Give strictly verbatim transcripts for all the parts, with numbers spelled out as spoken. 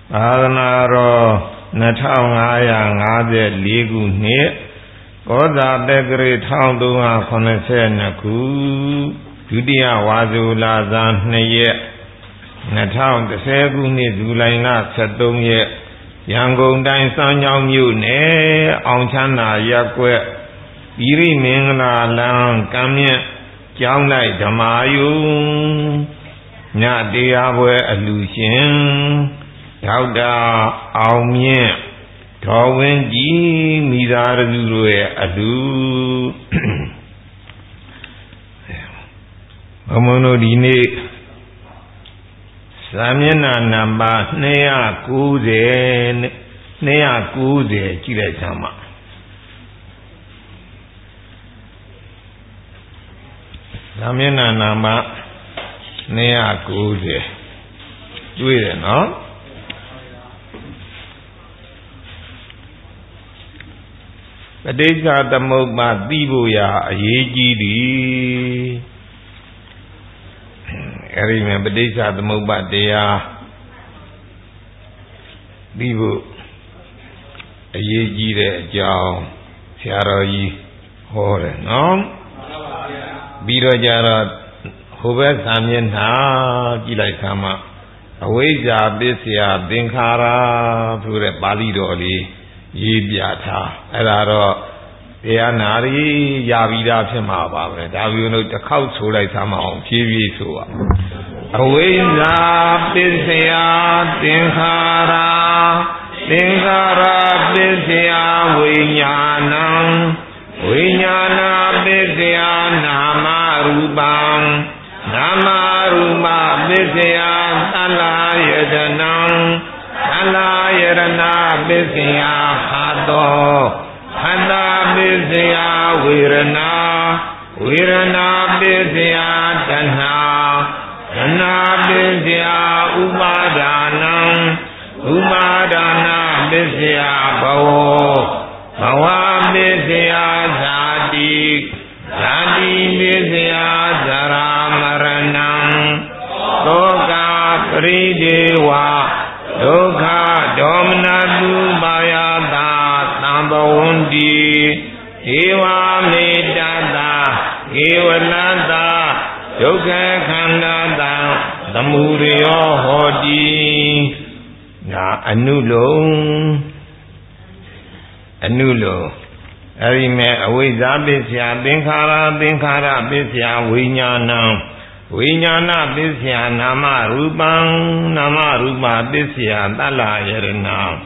သာသနာတော်နှစ်ထောင်ငါးရာငါးဆယ်လေးခုနှစ်ကောဇာတက္ကရာတစ်ထောင်သုံးရာခုနှစ်ဆယ်နှစ်ခုဒုတိယဝါဆိုလဇန်နှစ်ရက်နှစ်ထောင်တစ်ဆယ်ခုနှစ်ဇူလိုင်လဆက်သုံးရက်ရန်ကုန်တိုင်းစမ်းချောင်းမြို့နယ်အောင်ချမ်းသာရပ်ကွက်ဤရိမင်္ဂလာလမ်းကမ်းမြင့်ကျောင်းလိုက်ဓမ္မာယုံညတရားပွဲအလူရှင်ဒေါက်တာအောင်မြင့်ဒေါ်ဝင်းကြီးမိသားစုတို့ရဲ့အလူဘုံမတို့ဒီနေ့စာမျက်နှာနံပါတ်နှစ်ရာကိုးဆယ်နှစ်ရာကိုးဆယ်ကြည့်လိုက်စမ်းပါစာမျက်နှာနံပါတ်နှစ်ရာကိုးဆယ်တွေ့တယ်နော်ပဋိစ္စသမုပ္ပါသိဖို့ရာအရေးကြီးသည်အဲဒီမှာပဋိစ္စသမုပ္ပါတရားသိဖို့အရေးကြီးတဲ့အကြောင်းဆရာတော်ကြီးဟောတယ်နော်ပြီးတော့ကြတော့ဟိုဘက်သာမျက်နှာကြည့်လိုက်ခါမှအဝိဇ္ဇာပစ္စယသင်္ခါရဆိုတဲ့ပါဠိတော်လေးရေးပြထားအဲ့ဒါတော့တရားနာရီရပြီးသားဖြစ်မှာပါပဲဒါမျိုးလို့တစ်ခေါက်ဆိုလိုက်သမ်းအောင်ဖြည်းဖြည်းဆိုပါအဝိဇ္ဇာပစ္စယသင်္ခါရသင်္ခါရပစ္စယဝိညာဏံဝိညာဏပစ္စယနာမရူပံနာမရူပပစ္စယသလ္လာယတနံသလ္လာယရဏပစ္စယဖတ်တော်ခန္ဓာပစ္စယဝေရဏဝေရဏပစ္စယတဏှာတဏှာပစ္စယဥပါဒါနံဥပါဒါနပစ္စယဘဝဘဝပစ္စယဇာတိဇာတိပစ္စယဇရာမရဏံဒုက္ခပရိဒေဝဒုက္ခဒေါမနတုပါယတာသံဘဝန္တိဧဝမေတ္တာဧဝလတ္တဒုက္ခခန္ဓာတံသမုဒယောဟောတိဒါအနုလုံးအနုလုံးအဲဒီမဲ့အဝိဇ္ဇာပစ္စယသင်္ခါရသင်္ခါရပစ္စယဝိညာဏံဝိညာဏပစ္စယနာမရူပံနာမရူပပစ္စယသလ္လာယရဏံ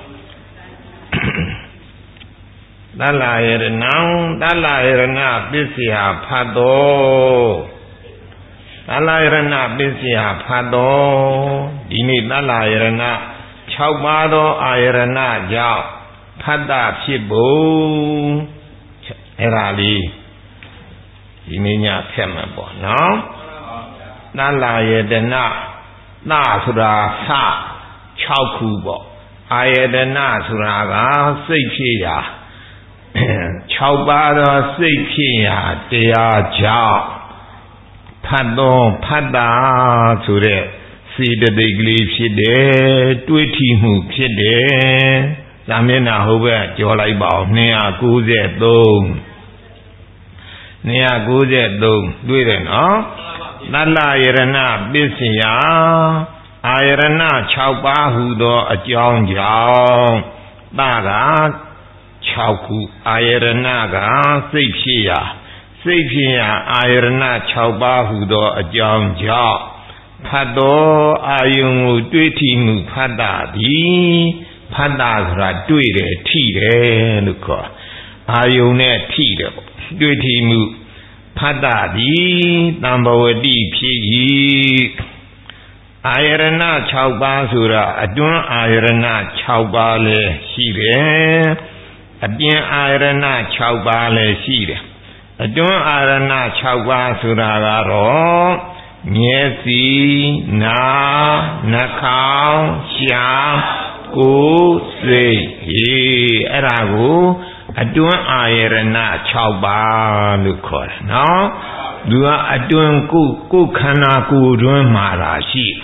သလ္လာယရဏံသလ္လာယရဏပစ္စယဖတ်တော်သလ္လာယရဏပစ္စယဖတ်တော်ဒီနေ့သလ္လာယရဏ၆ပါးသောအာယရဏကြောင့်ဖတ်တာဖြစ်ဖို့အဲ့ဒါလေးဒီနေ့ညဖက်မှာပေါ့နော်သလ္လာယတနာသဆိုတာသ၆ခုပေါ့အာယတနာဆိုတာကစိတ်ဖြစ်ရာ၆ပါးသောစိတ်ဖြစ်ရာတရားကြောင့်ဖတ်တော်ဖတ်တာဆိုတဲ့စေတသိက်ကလေးဖြစ်တယ်တွေးထီမှုဖြစ်တယ်ဇာမျက်နှာဟိုဘက်ကြောလိုက်ပါဦးနှစ်ရာကိုးဆယ်သုံးနှစ်ရာကိုးဆယ်သုံးတွေ့တယ်နော်သလ္လာယရဏပစ္စယအာယရဏ၆ပါးဟူသောအကြောင်းကြောင့်သက၆ခုအာယရဏကစိတ်ဖြစ်ရာစိတ်ဖြစ်ရာအာယရဏ၆ပါးဟူသောအကြောင်းကြောင့်ဖတ်တော်အာယုံကိုတွေးထီမှုဖတ်တာသည်ဖတ်တာဆိုတာတွေ့တယ်ထိတယ်လို့ခေါ်အာယုံနဲ့ထိတယ်ပေါ့တွေ့ထီမှုဖတ်တာသည်တံဘဝတိဖြစ်၏အာယရဏ၆ပါးဆိုတာအတွင်းအာယရဏ၆ပါးလည်းရှိတယ်အပြင်အာယရဏ၆ပါးလည်းရှိတယ်အတွင်းအာယရဏ၆ပါးဆိုတာကတော့မျက်စိနားနှာခေါင်းရှားကိုယ်စိတ်ဟေးအဲ့ဒါကိုအတွင်းအာယရဏ၆ပါးလို့ခေါ်တယ်နော်သူကအတွင်းကိုကိုခန္ဓာကိုယ်တွင်းမှာလာရှိ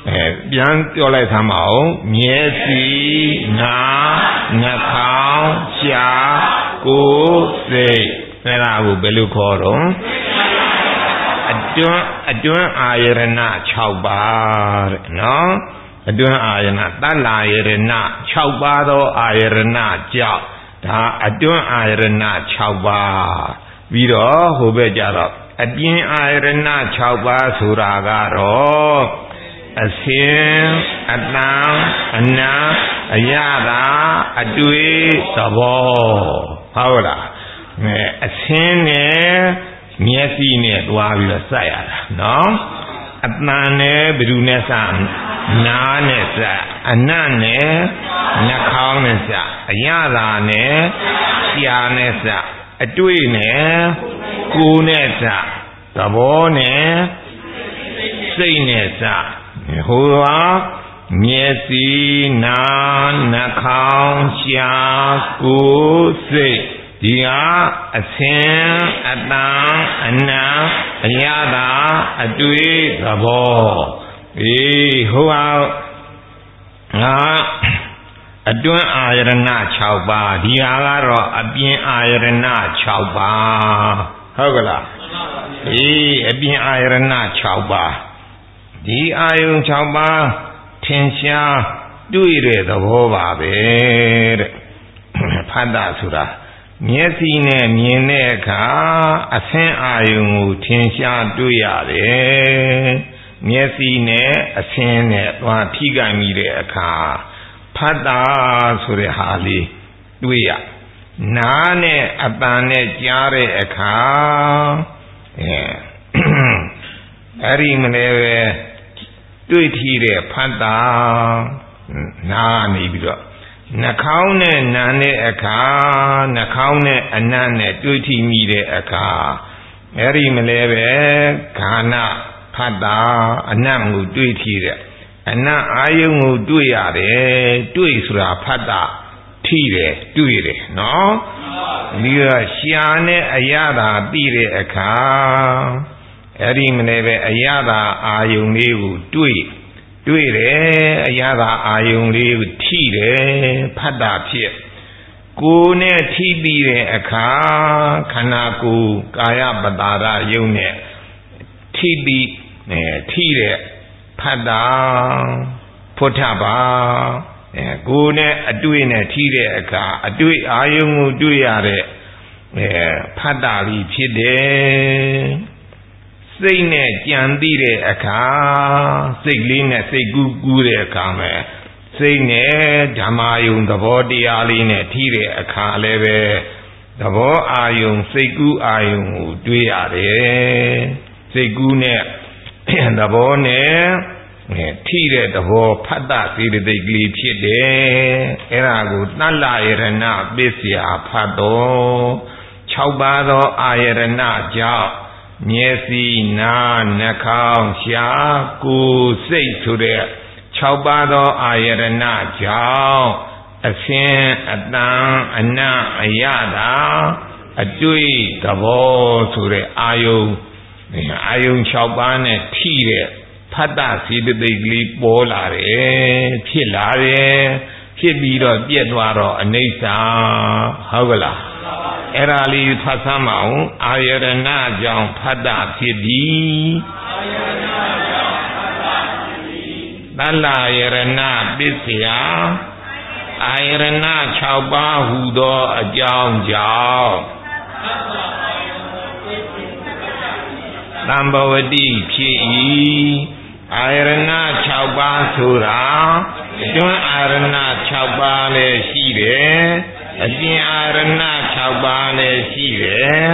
အဲပြန်ပြောလိုက်သမ်းပါဦးမျက်စိနားနှာခေါင်းရှားကိုယ်စိတ်အဲ့ဒါကိုဘယ်လိုခေါ်တော့အတွန်းအတွန်းအာယရဏ၆ပါးတဲ့နော်အတွန်းအာယရဏတတ္လာယရဏ၆ပါးသောအာယရဏကြောင့်ဒါအတွန်းအာယရဏ၆ပါးပြီးတော့ဟိုဘက်ကြတော့အပြင်အာယရဏ၆ပါးဆိုတာကတော့အစင်အတန်အနာအယတာအတွေ့သဘောဟုတ်လားအဲအစင်နဲ့မျက်စိနဲ့တွားပြီးတော့စက်ရတာနော်အတန်နဲ့ဘယ်သူနဲ့စနားနဲ့စအနတ်နဲ့နှာခေါင်းနဲ့စအယတာနဲ့ရှားနဲ့စအတွေ့နဲ့ကိုယ်နဲ့စသဘောနဲ့စိတ်နဲ့စဟိုဟာမျက်စိနားနှာခေါင်းရှားကိုယ်စိတ်ဒီဟာအစင်အတန်အနံအယတာအတွေ့သဘောအေးဟိုဟာငါအတွင်းအာယရဏ၆ပါးဒီဟာကတော့အပြင်အာယရဏ၆ပါးဟုတ်ကလားအေးအပြင်အာယရဏ၆ပါးဒီအာယုံ၆ပါးထင်ရှားတွေ့တဲ့သဘောပါပဲတဲ့ဖတ်တာဆိုတာမျက်စိနဲ့မြင်တဲ့အခါအဆင်းအာယုံကိုထင်ရှားတွေ့ရတယ်မျက်စိနဲ့အဆင်းနဲ့သွားထိခိုက်မိတဲ့အခါဖတ်တာဆိုတဲ့ဟာလေးတွေ့ရနားနဲ့အပံနဲ့ကြားတဲ့အခါအဲအဲ့ဒီမလဲပဲတွေ့ထီတဲ့ဖတ်တာနားနေပြီးတော့နှာခေါင်းနဲ့နားတဲ့အခါနှာခေါင်းနဲ့အနံ့နဲ့တွေ့ထီမိတဲ့အခါအဲ့ဒီမလဲပဲခန္ဓာဖတ်တာအနံ့ကိုတွေ့ထီတဲ့အနံ့အာယုံကိုတွေ့ရတယ်တွေ့ဆိုတာဖတ်တာထီတယ်တွေ့တယ်နော်ပြီးတော့ရှားနဲ့အရသာသိတဲ့အခါအဲ့ဒီမလဲပဲအရသာအာယုံလေးကိုတွေ့တွေ့တယ်အရသာအာယုံလေးကိုထိတယ်ဖတ်တာဖြစ်ကိုယ်နဲ့ထိပြီးတဲ့အခါခန္ဓာကိုယ်ကာယပတာရယုံနဲ့ထိပြီးအဲထိတဲ့ဖတ်တာဖုထပါအဲကိုယ်နဲ့အတွေ့နဲ့ထိတဲ့အခါအတွေ့အာယုံကိုတွေ့ရတဲ့အဲဖတ်တာလေးဖြစ်တယ်စိတ်နဲ့ကြံသိတဲ့အခါစိတ်လေးနဲ့စိတ်ကူးကူးတဲ့အခါမှာစိတ်နဲ့ဓမ္မာယုံသဘောတရားလေးနဲ့ထိတဲ့အခါလည်းပဲသဘောအာယုံစိတ်ကူးအာယုံကိုတွေ့ရတယ်စိတ်ကူးနဲ့သဘောနဲ့ထိတဲ့သဘောဖတ်တာစေတသိက်ကလေးဖြစ်တယ်အဲ့ဒါကိုတတ္လယရဏပစ္စယဖတ်တော်၆ပါးသောအာယရဏကြောင့်မျက်စိနားနှာခေါင်းရှားကိုယ်စိတ်ဆိုတဲ့၆ပါးသောအာယရဏကြောင့်အစင်အတန်အနံ့အယတာအတွေ့သဘောဆိုတဲ့အာယုံအာယုံ၆ပါးနဲ့ထိတဲ့ဖတ်တာစေတသိက်ကလေးပေါ်လာတယ်ဖြစ်လာတယ်ဖြစ်ပြီးတော့ပြည့်သွားတော့အနိစ္စဟုတ်ကလားအဲ့ဒါလေးဖတ်ဆမ်းမအောင်အာယရဏကြောင့်ဖတ်တာဖြစ်သည်အာယရဏကြောင့်ဖတ်တာဖြစ်သည်တတ္လယရဏပစ္စယအာယရဏ၆ပါးဟူသောအကြောင်းကြောင့်သံဘဝတိဖြစ်၏အာယရဏ၆ပါးဆိုတာအတွင်းအာယရဏ၆ပါးလည်းရှိတယ်အပြင်အာရဏ၆ပါးလည်းရှိတယ်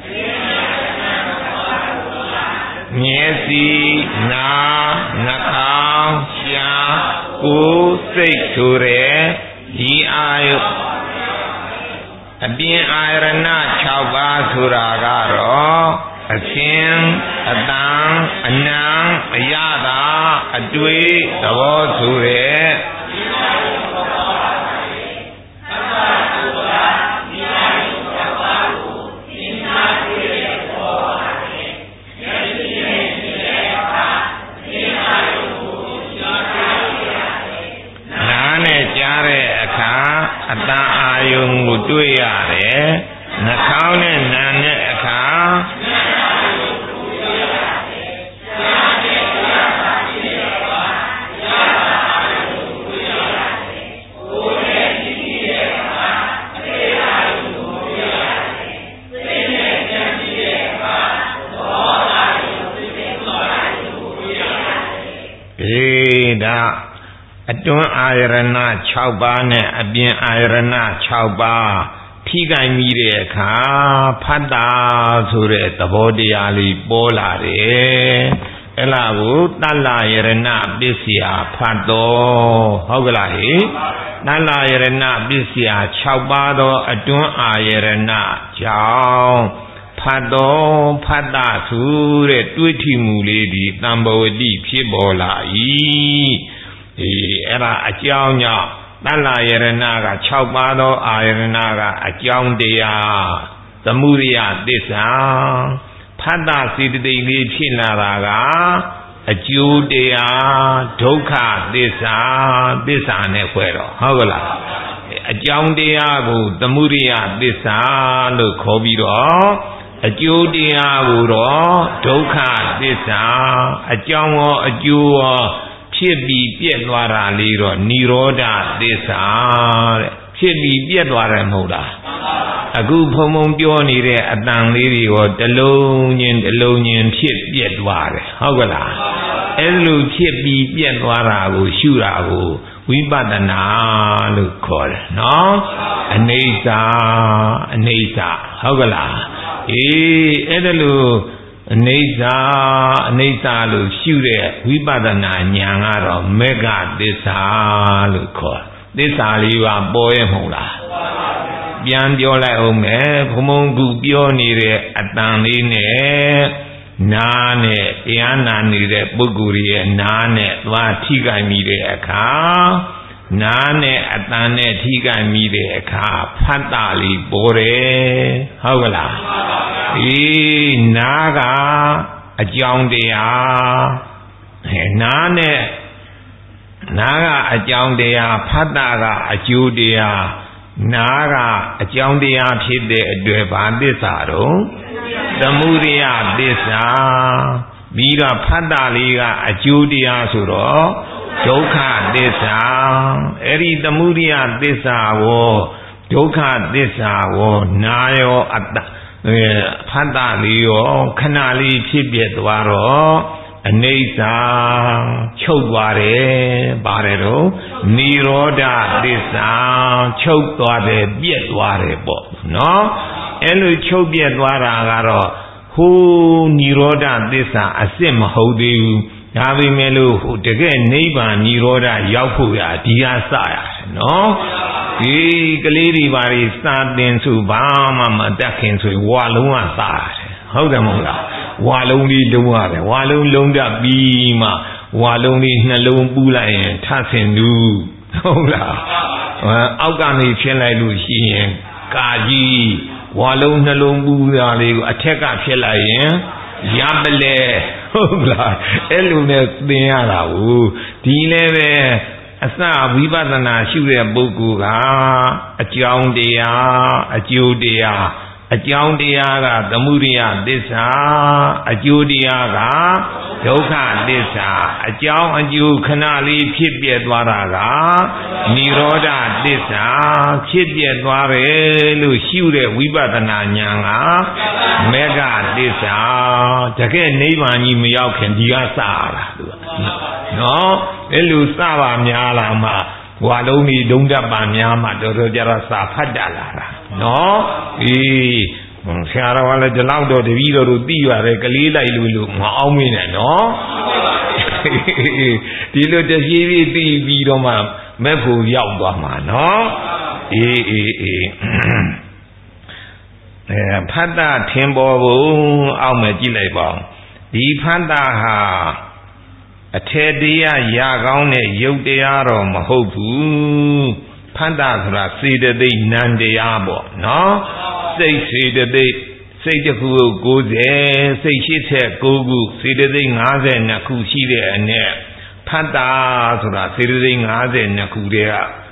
မျက်စိနားနှာခေါင်းရှားကိုယ်စိတ်ဆိုတဲ့ဒီအာယုအပြင်အာရဏ၆ပါးဆိုတာကတော့အရှင်အတန်အနံအယတာအတွေ့သဘောဆိုတဲ့အတန်အာယုံကိုတွေ့ရတယ်နှာခေါင်းနဲ့နာနဲ့အခါအတွင်းအာယရဏ၆ပါးနဲ့အပြင်အာယရဏ၆ပါးထိခိုက်မိတဲ့အခါဖတ်တာဆိုတဲ့သဘောတရားလေးပေါ်လာတယ်အဲ့လာကိုတလ္လယရဏပစ္စယဖတ်တော်ဟုတ်ကလားဟိတလ္လယရဏပစ္စယ၆ပါးသောအတွင်းအာယရဏကြောင့်ဖတ်တော်ဖတ်တာဆိုတဲ့တွေးထိမှုလေးဒီတံဘဝတိဖြစ်ပေါ်လာ၏အေးအဲ့ဒါအကြောင်းကြောင့်တလ္လယရဏက၆ပါးသောအာယရဏကအကြောင်းတရားသမုဒိယသစ္စာဖတ်တာစေတသိက်လေးဖြစ်လာတာကအကျိုးတရားဒုက္ခသစ္စာသစ္စာနဲ့ဖွဲ့တော့ဟုတ်ကလားအကြောင်းတရားကိုသမုဒိယသစ္စာလို့ခေါ်ပြီးတော့အကျိုးတရားကိုတော့ဒုက္ခသစ္စာအကြောင်းရောအကျိုးရောဖြစ်ပြီးပြက်သွားတာလေးတော့និရောဓသစ္စာတဲ့ဖြစ်ပြီးပြက်သွားတယ်မဟုတ်လားအခုဖုံဖုံပြောနေတဲ့အတန်လေးတွေရောတလုံးချင်းတလုံးချင်းဖြစ်ပြက်သွားတယ်ဟုတ်ကလားအဲ့လိုဖြစ်ပြီးပြက်သွားတာကိုရှုတာကိုဝိပဿနာလို့ခေါ်တယ်နော်အနိစ္စအနိစ္စဟုတ်ကလားအေးအဲ့ဒါလို့အနိစ္စအနိစ္စလို့ရှုတဲ့ဝိပဿနာဉာဏ်ကတော့မေဃသစ္စာလို့ခေါ်သစ္စာလေးပါပေါ်ရမဟုတ်လားပြန်ပြောလိုက်အောင်မယ်ဘုံဘုံကူပြောနေတဲ့အတန်လေးနဲ့နားနဲ့တရားနာနေတဲ့ပုဂ္ဂိုလ်ရဲ့နားနဲ့သွားထိခိုက်မိတဲ့အခါနားနဲ့အတန်နဲ့ထိခိုက်မိတဲ့အခါဖတ်တာလေးပေါ်တယ်ဟုတ်ကလားအေးနားကအကြောင်းတရားအဲနားနဲ့နားကအကြောင်းတရားဖတ်တာကအကျိုးတရားနားကအကြောင်းတရားဖြစ်တဲ့အတွက်ဘာသစ္စာတော့သမုဒိယသစ္စာပြီးတော့ဖတ်တာလေးကအကျိုးတရားဆိုတော့ဒုက္ခသစ္စာအဲ့ဒီသမုဒိယသစ္စာကိုဒုက္ခသစ္စာကိုနာယောအတ္တဖတ်တာလေးရောခဏလေးဖြစ်ပြသွားတော့အနိစ္စချုပ်သွားတယ်ပါတယ်တော့និရောဓသစ္စာချုပ်သွားတယ်ပြက်သွားတယ်ပေါ့နော်အဲ့လိုချုပ်ပြက်သွားတာကတော့ဟိုးនិရောဓသစ္စာအစစ်မဟုတ်သေးဘူးဒါပေမဲ့လို့ဟိုတကယ်နိဗ္ဗာန်និရောဓရောက်ဖို့ရဒီဟာစရတယ်နော်ဒီကလေးတွေပါတွေစာတင်ဆိုဘာမှမတတ်ခင်ဆိုဝါလုံးကစားရတယ်ဟုတ်တယ်မဟုတ်လားဝါလုံးလေးလုံးရတယ်ဝါလုံးလုံးတတ်ပြီးမှဝါလုံးလေးနှလုံးပူးလိုက်ရင်ထဆင်သူဟုတ်လားအောက်ကနေဖြစ်လိုက်လို့ရှိရင်ကာကြီးဝါလုံးနှလုံးပူးတာလေးကိုအထက်ကဖြစ်လိုက်ရင်ရပလဲဟုတ်လားအဲ့လိုနဲ့သင်ရတာကိုဒီလည်းပဲအစဝိပဿနာရှုတဲ့ပုဂ္ဂိုလ်ကအကြောင်းတရားအကျိုးတရားအကြောင်းတရားကသမုဒိယသစ္စာအကျိုးတရားကဒုက္ခသစ္စာအကြောင်းအကျိုးခဏလေးဖြစ်ပြသွားတာကនិရောဓသစ္စာဖြစ်ပြသွားတယ်လို့ရှုတဲ့ဝိပဿနာဉာဏ်ကမေဃသစ္စာတကယ်နိဗ္ဗာန်ကြီးမရောက်ခင်ဒီကစရတာသူကနော်အဲ့လိုစပါများလာမှဝါလုံးကြီးဒုံတက်ပါများမှတော်တော်ကြတော့စာဖတ်တတ်လာတာနော်အေးဆရာတော်ကလည်းဒီလောက်တော့တပည့်တော်တို့သိရတယ်ကလေးလိုက်လို့လို့မအောင်မင်းနဲ့နော်ဒီလိုတဖြည်းဖြည်းသိပြီးတော့မှမဲ့ဖို့ရောက်သွားမှာနော်အေးအေးအေးအဲဖတ်တာထင်ပေါ်ဖို့အောက်မှာကြည့်လိုက်ပါဦးဒီဖတ်တာဟာအထေတရားရကောင်းတဲ့ယုတ်တရားတော့မဟုတ်ဘူးဖတ်တာဆိုတာစေတသိက်နံတရားပေါ့နော်စိတ်စေတသိက်စိတ်တစ်ခုကို၉၀စိတ်၈၉ခုစေတသိက်၅၂ခုရှိတဲ့အ ਨੇ ဖတ်တာဆိုတာစေတသိက်၅၂ခုတည်းက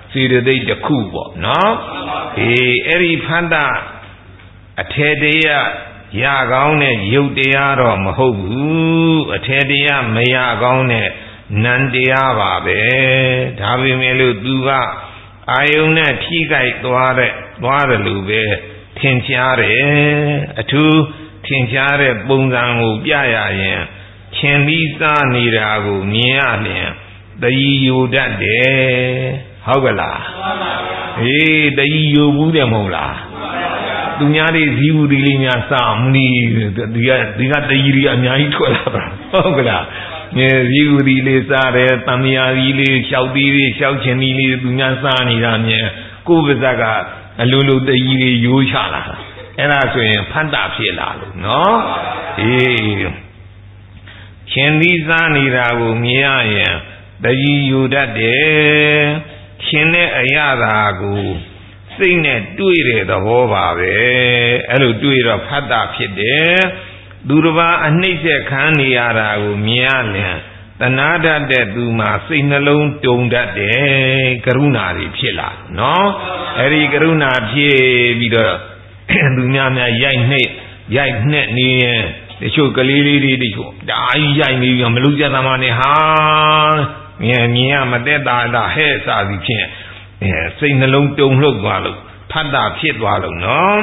စေတသိက်တစ်ခုပေါ့နော်အေးအဲ့ဒီဖတ်တာအထေတရားရကောင်းတဲ့ယုတ်တရားတော့မဟုတ်ဘူးအထေတရားမရကောင်းတဲ့နံတရားပါပဲဒါပေမဲ့လို့သူကအာယုန်နဲ့ထိကြိုက်သွားတဲ့သွားတယ်လို့ပဲထင်ရှားတယ်အထူးထင်ရှားတဲ့ပုံစံကိုပြရရင်ရှင်ပြီးစားနေတာကိုမြင်ရရင်တည်ယိုတတ်တယ်ဟုတ်ကလားအေးတည်ယိုဘူးတယ်မဟုတ်လားသူများတွေဇီဝတီလေးများစားမနီဒီကဒီကတည်ရီအများကြီးထွက်လာတာဟုတ်ကလားမြေဇီဝတီလေးစားတယ်တမယာကြီးလေးရှောက်တီးလေးရှောက်ချင်တီးလေးသူများစားနေတာမြင်ကိုယ်ပါဇက်ကအလိုလိုတည်ရီရိုးချလာတာအဲ့ဒါဆိုရင်ဖတ်တာဖြစ်လာလို့နော်အေးရှင်သီးစားနေတာကိုမြင်ရရင်တည်ယူတတ်တယ်ရှင်တဲ့အရာသာကိုစိတ်နဲ့တွေ့တဲ့သဘောပါပဲအဲ့လိုတွေ့တော့ဖတ်တာဖြစ်တယ်သူတစ်ပါးအနှိမ့်ဆက်ခံနေရတာကိုမြင်ရရင်တဏှာတတ်တဲ့သူမှာစိတ်နှလုံးတုန်တတ်တယ်ကရုဏာတွေဖြစ်လာနော်အဲ့ဒီကရုဏာဖြစ်ပြီးတော့သူများများရိုက်နှိမ့်ရိုက်နှက်နေရင်တချို့ကလေးလေးတွေတချို့ဒါကြီးရိုက်နေပြီးမလူကြသမားနဲ့ဟာမြင်မြင်ရမသက်တာတာဟဲ့စာစီဖြင့်အဲစိတ်နှလုံးတုန်လှုပ်သွားလို့ဖတ်တာဖြစ်သွားလို့နော်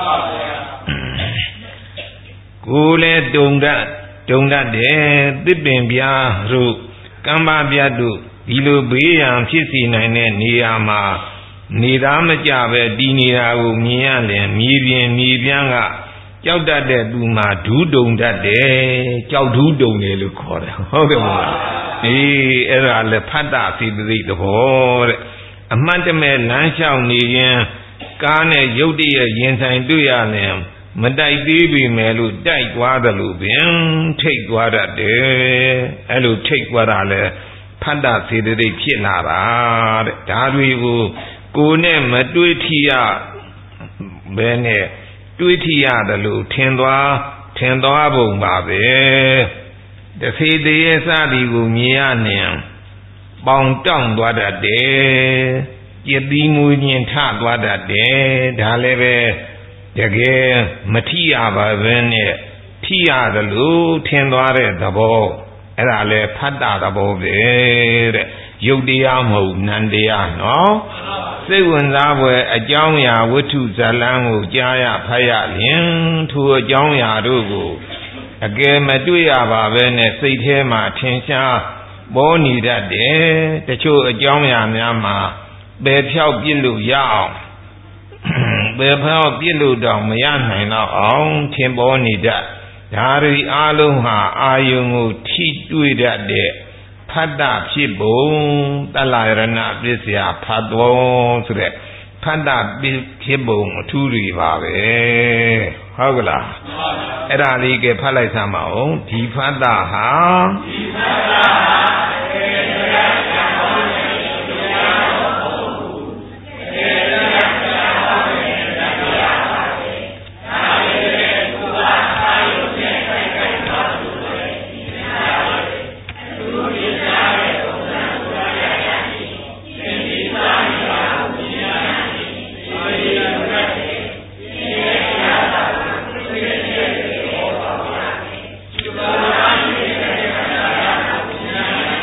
ကိုယ်လည်းတုန်တတ်တုန်တတ်တယ်သစ်ပင်ပြားတို့ကမ္ဘာပြတ်တို့ဒီလိုဘေးရန်ဖြစ်စီနိုင်တဲ့နေရာမှာနေသားမကြပဲတည်နေတာကိုမြင်ရရင်မြေပြင်မြေပြန်းကကြောက်တတ်တဲ့သူမှာဒူးတုံတတ်တယ်ကြောက်ဒူးတုံတယ်လို့ခေါ်တယ်ဟုတ်တယ်မဟုတ်လားအေးအဲ့ဒါလည်းဖတ်တာစိတ္တိသဘောတဲ့အမှတ်တမဲ့လမ်းလျှောက်နေရင်ကားနဲ့ရုတ်တရက်ရင်ဆိုင်တွေ့ရရင်မတိုက်သေးပြီမယ်လို့တိုက်သွားတယ်လို့ပင်ထိတ်သွားတတ်တယ်အဲ့လိုထိတ်သွားတာလဲဖတ်တာစိတ္တိဖြစ်လာတာတဲ့ဒါတွေကိုကိုယ်နဲ့မတွေးထီရဘဲနဲ့တွေးထီရတယ်လို့ထင်သွားထင်သွားပုံပါပဲတဖေတရေစသည်ကိုမြင်ရနေပေါင်တောင့်သွားတတ်တယ်ကြည်သီးမွေးခြင်းထသွားတတ်တယ်ဒါလည်းပဲတကယ်မထီရပါဘဲနဲ့ထီရတယ်လို့ထင်သွားတဲ့သဘောအဲ့ဒါလည်းဖတ်တာသဘောပဲတဲ့ရုပ်တရားမဟုတ်နံတရားနော်စိတ်ဝင်စားဖွယ်အကြောင်းအရာဝတ္ထုဇာလံကိုကြားရဖတ်ရရင်ထိုအကြောင်းအရာတို့ကိုအကယ်မတွေ့ရပါပဲနဲ့စိတ်ထဲမှာထင်ရှားပေါ်နေတတ်တယ်တချို့အကြောင်းအရာများမှာပယ်ဖြောက်ပြစ်လို့ရအောင်ပယ်ဖြောက်ပြစ်လို့တော့မရနိုင်တော့အောင်ထင်ပေါ်နေတတ်ဒါတွေအလုံးဟာအာယုံကိုထိတွေ့တတ်တဲ့ဖတ်တာဖြစ်ပုံတလရဏပစ္စယဖတ်တော်ဆိုတဲ့ဖတ်တာဖြစ်ပုံအထူးတွေပါပဲဟုတ်ကလားအဲ့ဒါလေးကဖတ်လိုက်စမ်းပါဦးဒီဖတ်တာဟာဒီဖတ်တာဟာသေတရားကြောင့်ဟောတဲ့တရားတော်မဟုတ်ဘူးသေတရားကြောင့်ဟောတဲ့တရားပါပဲဒါလေးလေဘုရားအာယုနဲ့ဆိုင်ကိုက်တော်သူတွေဒီတရားတွေသူဒီတရားတွေဘုရားဘုရားရရရှိသင်ဒီသာမိပါဘုရားရရှိဒီရရတဲ့ဒီတရားတော်ကိုသိတဲ့ဟောပါပါဒီဘုရားရှင်ရဲ့တရားတော်ကို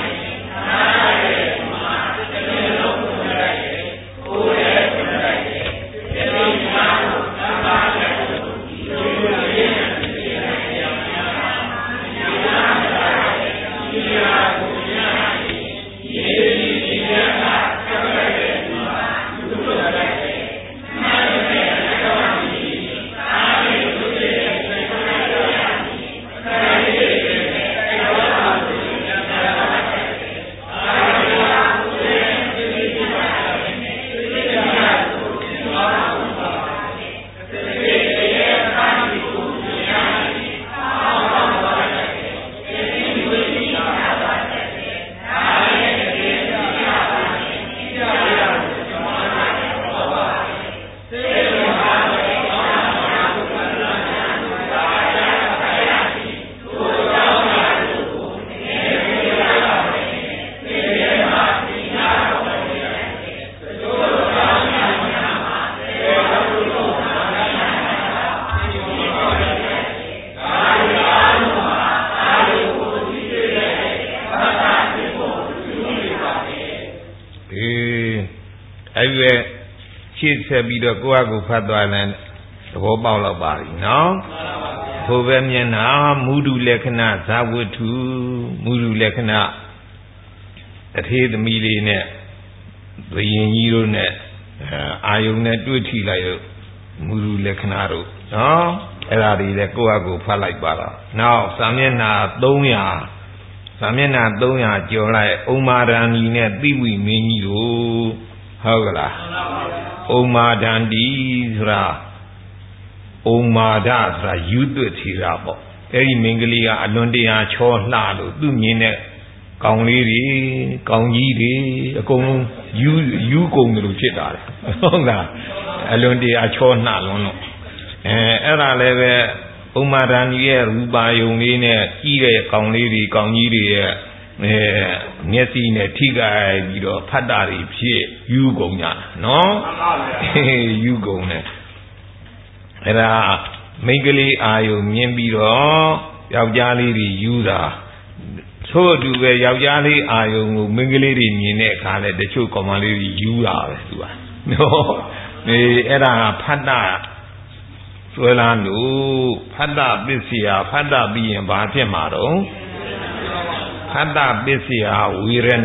Eh, ayo shit sebido kuaku fatwalan thobao lak pari no thobe myana mudu lekkana zawattu mudu lekkana athe thami li ne bayin ji do ne ayung ne twai thi lai do mudu lekkana do noအဲ့ဒါတွေလည်းကိုယ့်အကူဖတ်လိုက်ပါတော့နောက်စာမျက်နှာသုံးရာစာမျက်နှာသုံးရာကျော်လိုက်ဥမာဒန်ကြီးနဲ့သိဝိမင်းကြီးတို့ဟုတ်ကလားဥမာဒန်ဒီဆိုတာဥမာဒဆိုတာယူသွတ်ထီတာပေါ့အဲ့ဒီမင်းကလေးကအလွန်တရာချောလှလို့သူ့မြင်တဲ့ကောင်လေးတွေကောင်ကြီးတွေအကုန်လုံးယူယူကုန်တယ်လို့ဖြစ်တာလေဟုတ်လားအလွန်တရာချောလှလွန်းလို့အဲအဲ့ဒါလည်းပဲဥမာဒန်ကြီးရဲ့ရူပါယုံလေးနဲ့ကြီးတဲ့ကောင်လေးတွေကောင်ကြီးတွေရဲ့အဲမျက်စိနဲ့ထိကြိုက်ပြီးတော့ဖတ်တာတွေဖြစ်ယူကုန်ကြနော်ယူကုန်တယ်အဲ့ဒါမိန်းကလေးအာယုံမြင်ပြီးတော့ယောက်ျားလေးတွေယူတာထို့အတူပဲယောက်ျားလေးအာယုံကိုမိန်းကလေးတွေမြင်တဲ့အခါလဲတချို့ကောင်မလေးတွေယူတာပဲသူကနော်အဲအဲ့ဒါဖတ်တာဆွဲလာလို့ဖတ်တာပစ္စယဖတ်တာပြီးရင်ဘာဖြစ်မှာတော့ဖတ်တာပစ္စယဝေရဏ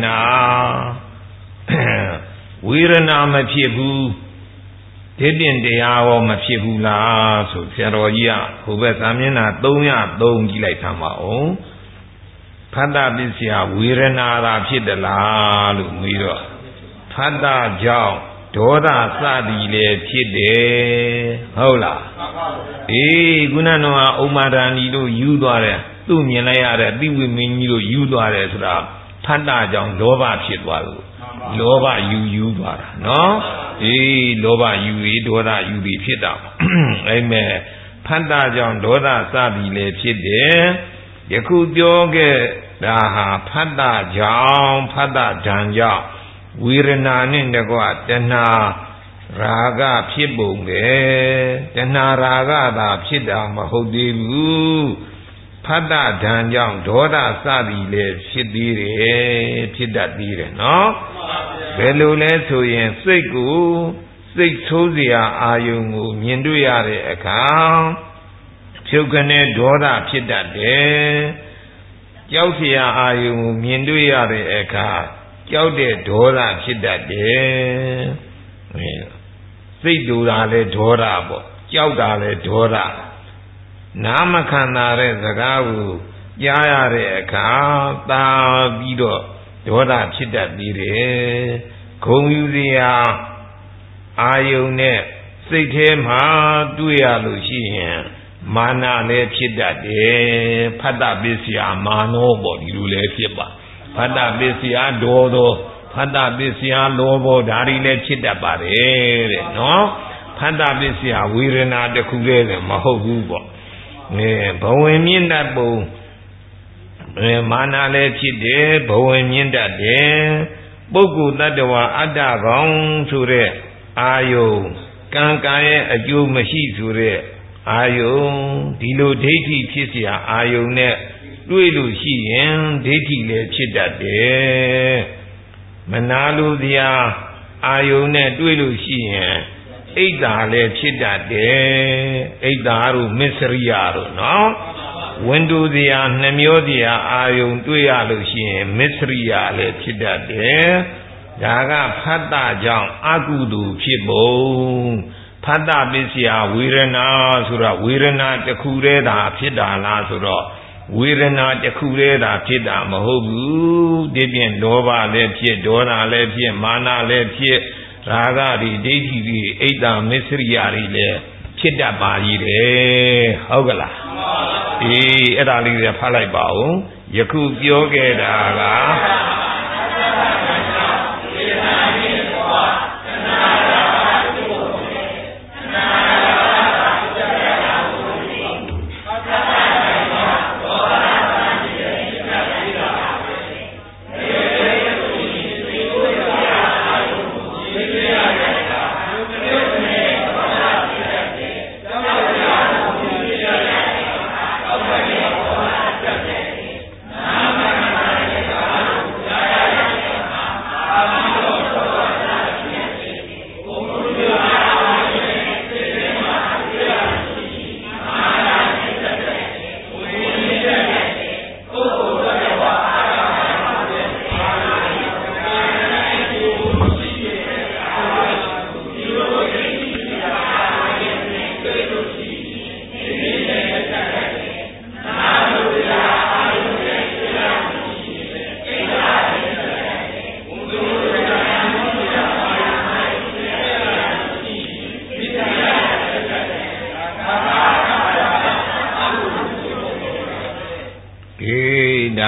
ဝေရဏမဖြစ်ဘူးဒီတင်တရားရောမဖြစ်ဘူးလားဆိုဆရာတော်ကြီးကဟိုဘက်သာမျက်နှာသုံးရသုံးကြည့်လိုက်သမ်းပါဦးဖတ်တာပစ္စယဝေရဏသာဖြစ်တယ်လားလို့မေးတော့ဖတ်တာကြောင့်ဒေါသစသည်လည်းဖြစ်တယ်ဟုတ်လားအေးခုနကတော့ဥမာဒန်ကြီးတို့ယူသွားတယ်သူ့မြင်လိုက်ရတဲ့တိဝိမင်းကြီးတို့ယူသွားတယ်ဆိုတာဖတ်တာကြောင့်လောဘဖြစ်သွားလို့လောဘယူယူသွားတာနော်အေးလောဘယူပြီးဒေါသယူပြီးဖြစ်တာအဲ့မဲ့ဖတ်တာကြောင့်ဒေါသစသည်လည်းဖြစ်တယ်ယခုပြောခဲ့တာဟာဖတ်တာကြောင့်ဖတ်တာဓာန်ကြောင့်ဝေရဏနဲ့တကွတဏှာရာဂဖြစ်ပုံပဲတဏှာရာဂသာဖြစ်တာမဟုတ်သေးဘူးဖတ်တာဓာန်ကြောင့်ဒေါသစသည်လည်းဖြစ်သေးတယ်ဖြစ်တတ်သေးတယ်နော်ဘယ်လိုလဲဆိုရင်စိတ်ကိုစိတ်ဆိုးစရာအာယုံကိုမြင်တွေ့ရတဲ့အခါဖြုတ်ကနေဒေါသဖြစ်တတ်တယ်ကြောက်စရာအာယုံကိုမြင်တွေ့ရတဲ့အခါကြောက်တဲ့ဒေါသဖြစ်တတ်တယ်စိတ်တူတာလဲဒေါသပေါ့ကြောက်တာလဲဒေါသနာမခံတာတဲ့စကားကိုကြားရတဲ့အခါသာပြီးတော့ဒေါသဖြစ်တတ်သေးတယ်ဂုံယူစရာအာယုန်နဲ့စိတ်ထဲမှာတွေ့ရလို့ရှိရင်မာနလည်းဖြစ်တတ်တယ်ဖတ်တာပစ္စယမာနောပေါ့ဒီလိုလည်းဖြစ်ပါဖတ်တာပစ္စယဒေါသောဖတ်တာပစ္စယလောဘောဓာရီလည်းဖြစ်တတ်ပါတယ်တဲ့နော်ဖတ်တာပစ္စယဝေဒနာတစ်ခုတည်းလည်းမဟုတ်ဘူးပေါ့အဲဘဝင်မြင့်တတ်ပုံအဲမာနလည်းဖြစ်တယ်ဘဝင်မြင့်တတ်တယ်ပုဂ္ဂိုလ်တ attva အတ္တကောင်ဆိုတဲ့အာယုံကံကံရဲ့အကျိုးမရှိဆိုတဲ့အာယုံဒီလိုဒိဋ္ဌိဖြစ်เสียအာယုံနဲ့တွေ့လို့ရှိရင်ဒိဋ္ဌိလည်းဖြစ်တတ်တယ်မနာလိုစရာအာယုံနဲ့တွေ့လို့ရှိရင်အိတ်တာလည်းဖြစ်တတ်တယ်အိတ်တာတို့မစ္စရိယတို့နော်ဝန်တူစရာနှမျောစရာအာယုံတွေ့ရလို့ရှိရင်မစ္စရိယလည်းဖြစ်တတ်တယ်ဒါကဖတ်တာကြောင့်အကုသိုလ်ဖြစ်ပုံဖတ်တာပစ္စယဝေဒနာဆိုတော့ဝေဒနာတစ်ခုတည်းသာဖြစ်တာလားဆိုတော့ဝေဒနာတစ်ခုတည်းသာဖြစ်တာမဟုတ်ဘူးဒီပြင်လောဘလည်းဖြစ်ဒေါသလည်းဖြစ်မာနလည်းဖြစ်ရာဂတွေဒိဋ္ဌိတွေအိတ်တာမစ္စရိယတွေလည်းဖြစ်တတ်ပါကြီးတယ်ဟုတ်ကလားအေးအဲ့ဒါလေးတွေဖတ်လိုက်ပါဦးယခုပြောခဲ့တာက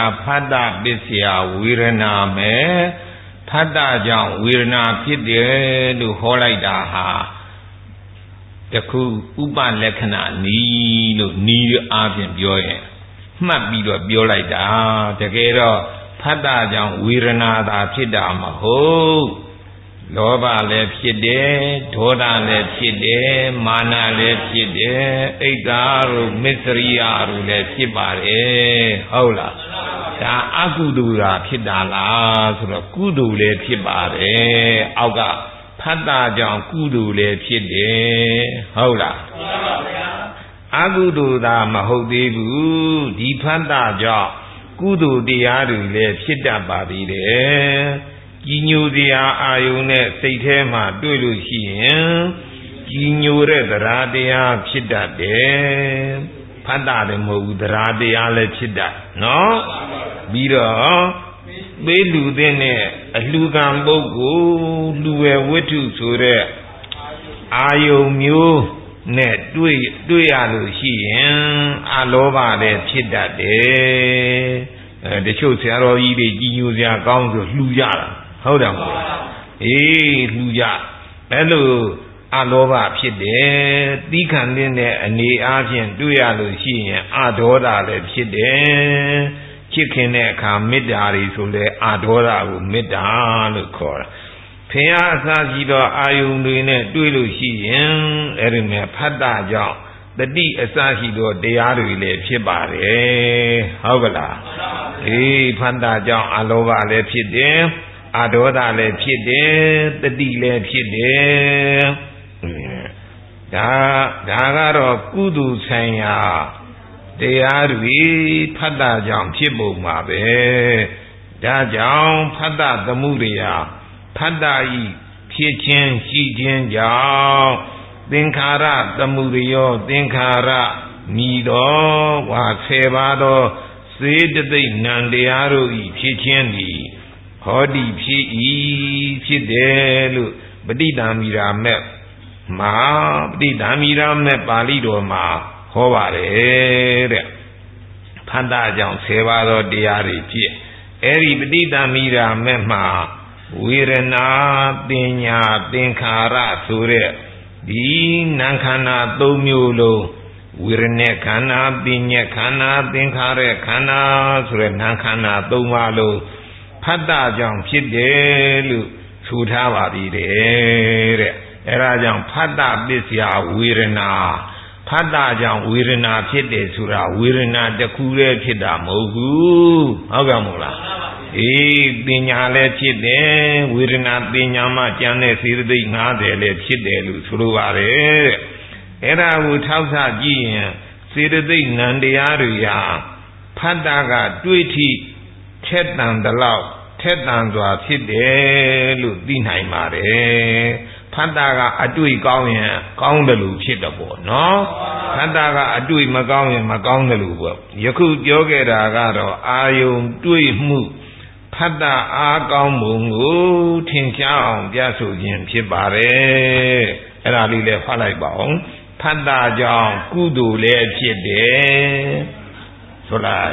ဖတ်တာပစ္စယဝေဒနာမယ်ဖတ်တာကြောင့်ဝေဒနာဖြစ်တယ်လို့ဟောလိုက်တာဟာတခုဥပလက္ခဏာနီးလို့နီးအားဖြင့်ပြောရင်မှတ်ပြီးတော့ပြောလိုက်တာတကယ်တော့ဖတ်တာကြောင့်ဝေဒနာသာဖြစ်တာမဟုတ်လောဘလည်းဖြစ်တယ်ဒေါသလည်းဖြစ်တယ်မာနလည်းဖြစ်တယ်အိတ်သာတို့မစ္စရိယတို့လည်းဖြစ်ပါတယ်ဟုတ်လားဒါအကုသိုလ်သာဖြစ်တာလားဆိုတော့ကုသိုလ်လည်းဖြစ်ပါတယ်အောက်ကဖတ်တာကြောင့်ကုသိုလ်လည်းဖြစ်တယ်ဟုတ်လားအကုသိုလ်သာမဟုတ်သေးဘူးဒီဖတ်တာကြောင့်ကုသိုလ်တရားတွေလည်းဖြစ်တတ်ပါသေးတယ်ကြီးညိုစရာအာယုန်နဲ့စိတ်ထဲမှာတွေ့လို့ရှိရင်ကြီးညိုတဲ့တရားတရားဖြစ်တတ်တယ်ဖတ်တာလည်းမဟုတ်ဘူးတရားတရားလည်းဖြစ်တတ်နော်ပြီးတော့ပေးလူတဲ့အလှကံပုဂ္ဂိုလ်လူဝဲဝတ္ထုဆိုတဲ့အာယုန်မျိုးနဲ့တွေ့တွေ့ရလို့ရှိရင်အလောဘလည်းဖြစ်တတ်တယ်အဲတချို့ဆရာတော်ကြီးတွေကြီးညိုစရာကောင်းဆိုလှူကြတာဟုတ်တယ်မဟုတ်လားအေးလှူကြအဲ့လိုအလောဘဖြစ်တယ်သီးခံတဲ့အနေအားဖြင့်တွေ့ရလို့ရှိရင်အဒေါသလည်းဖြစ်တယ်ချစ်ခင်တဲ့အခါမေတ္တာတွေဆိုလဲအဒေါသကိုမေတ္တာလို့ခေါ်တာဖင်အားအစရှိသောအာယုန်တွေနဲ့တွေ့လို့ရှိရင်အဲ့ဒီမဲ့ဖတ်တာကြောင့်တတိအစရှိသောတရားတွေလည်းဖြစ်ပါတယ်ဟုတ်ကလားအေးဖတ်တာကြောင့်အလောဘလည်းဖြစ်တယ်အဒေါသလည်းဖြစ်တယ်တတိလည်းဖြစ်တယ်ဒါဒါကတော့ကုသိုလ်ဆိုင်ရာတရားတွေဖတ်တာကြောင့်ဖြစ်ပုံပါပဲဒါကြောင့်ဖတ်တာသမှုတရားဖတ်တာဤဖြစ်ခြင်းရှိခြင်းကြောင့်သင်္ခါရသမှုရယောသင်္ခါရမြည်တော်ဝါဆယ်ပါးသောစေတသိက်နံတရားတို့ဤဖြစ်ခြင်းသည်ဟောတိဖြစ်ဤဖြစ်တယ်လို့ပဋိသင်္မိရာမဲ့မှာပဋိသင်္မိရာမဲ့ပါဠိတော်မှာဟောပါတယ်တဲ့ဖတ်တာကြောင့်ဆယ်ပါးသောတရားတွေဖြစ်အဲ့ဒီပဋိသင်္မိရာမဲ့မှာဝေဒနာပညာသင်္ခါရဆိုတဲ့ဒီနာခန္ဓာသုံးမျိုးလုံးဝေဒနာခန္ဓာပညာခန္ဓာသင်္ခါရခန္ဓာဆိုတဲ့နာခန္ဓာသုံးပါးလုံးဖတ်တာကြောင့်ဖြစ်တယ်လို့ဆိုထားပါသေးတယ်တဲ့အဲဒါကြောင့်ဖတ်တာပစ္စယဝေဒနာဖတ်တာကြောင့်ဝေဒနာဖြစ်တယ်ဆိုတာဝေဒနာတစ်ခုတည်းဖြစ်တာမဟုတ်ဘူးဟုတ်ကဲ့မို့လားအေးပညာလည်းဖြစ်တယ်ဝေဒနာပညာမှကျန်တဲ့စေတသိက်၅၀လည်းဖြစ်တယ်လို့ဆိုလိုပါတယ်တဲ့အဲ့ဒါကိုထောက်ဆကြည့်ရင်စေတသိက်နံတရားတွေဟာဖတ်တာကတွေ့ထိထက်တန်တလောက်ထက်တန်စွာဖြစ်တယ်လို့သိနိုင်ပါတယ်ဖတ်တာကအတွေ့ကောင်းရင်ကောင်းတယ်လို့ဖြစ်တော့ပေါ့နော်ဖတ်တာကအတွေ့မကောင်းရင်မကောင်းတယ်လို့ပေါ့ယခုပြောခဲ့တာကတော့အာယုံတွေ့မှုဖတ်တာအားကောင်းမှုကိုထင်ရှားအောင်ပြဆိုခြင်းဖြစ်ပါတယ်အဲ့ဒါလေးလည်းဖတ်လိုက်ပါအောင်ဖတ်တာကြောင့်ကုသိုလ်လည်းဖြစ်တယ်ဆိုလိုက်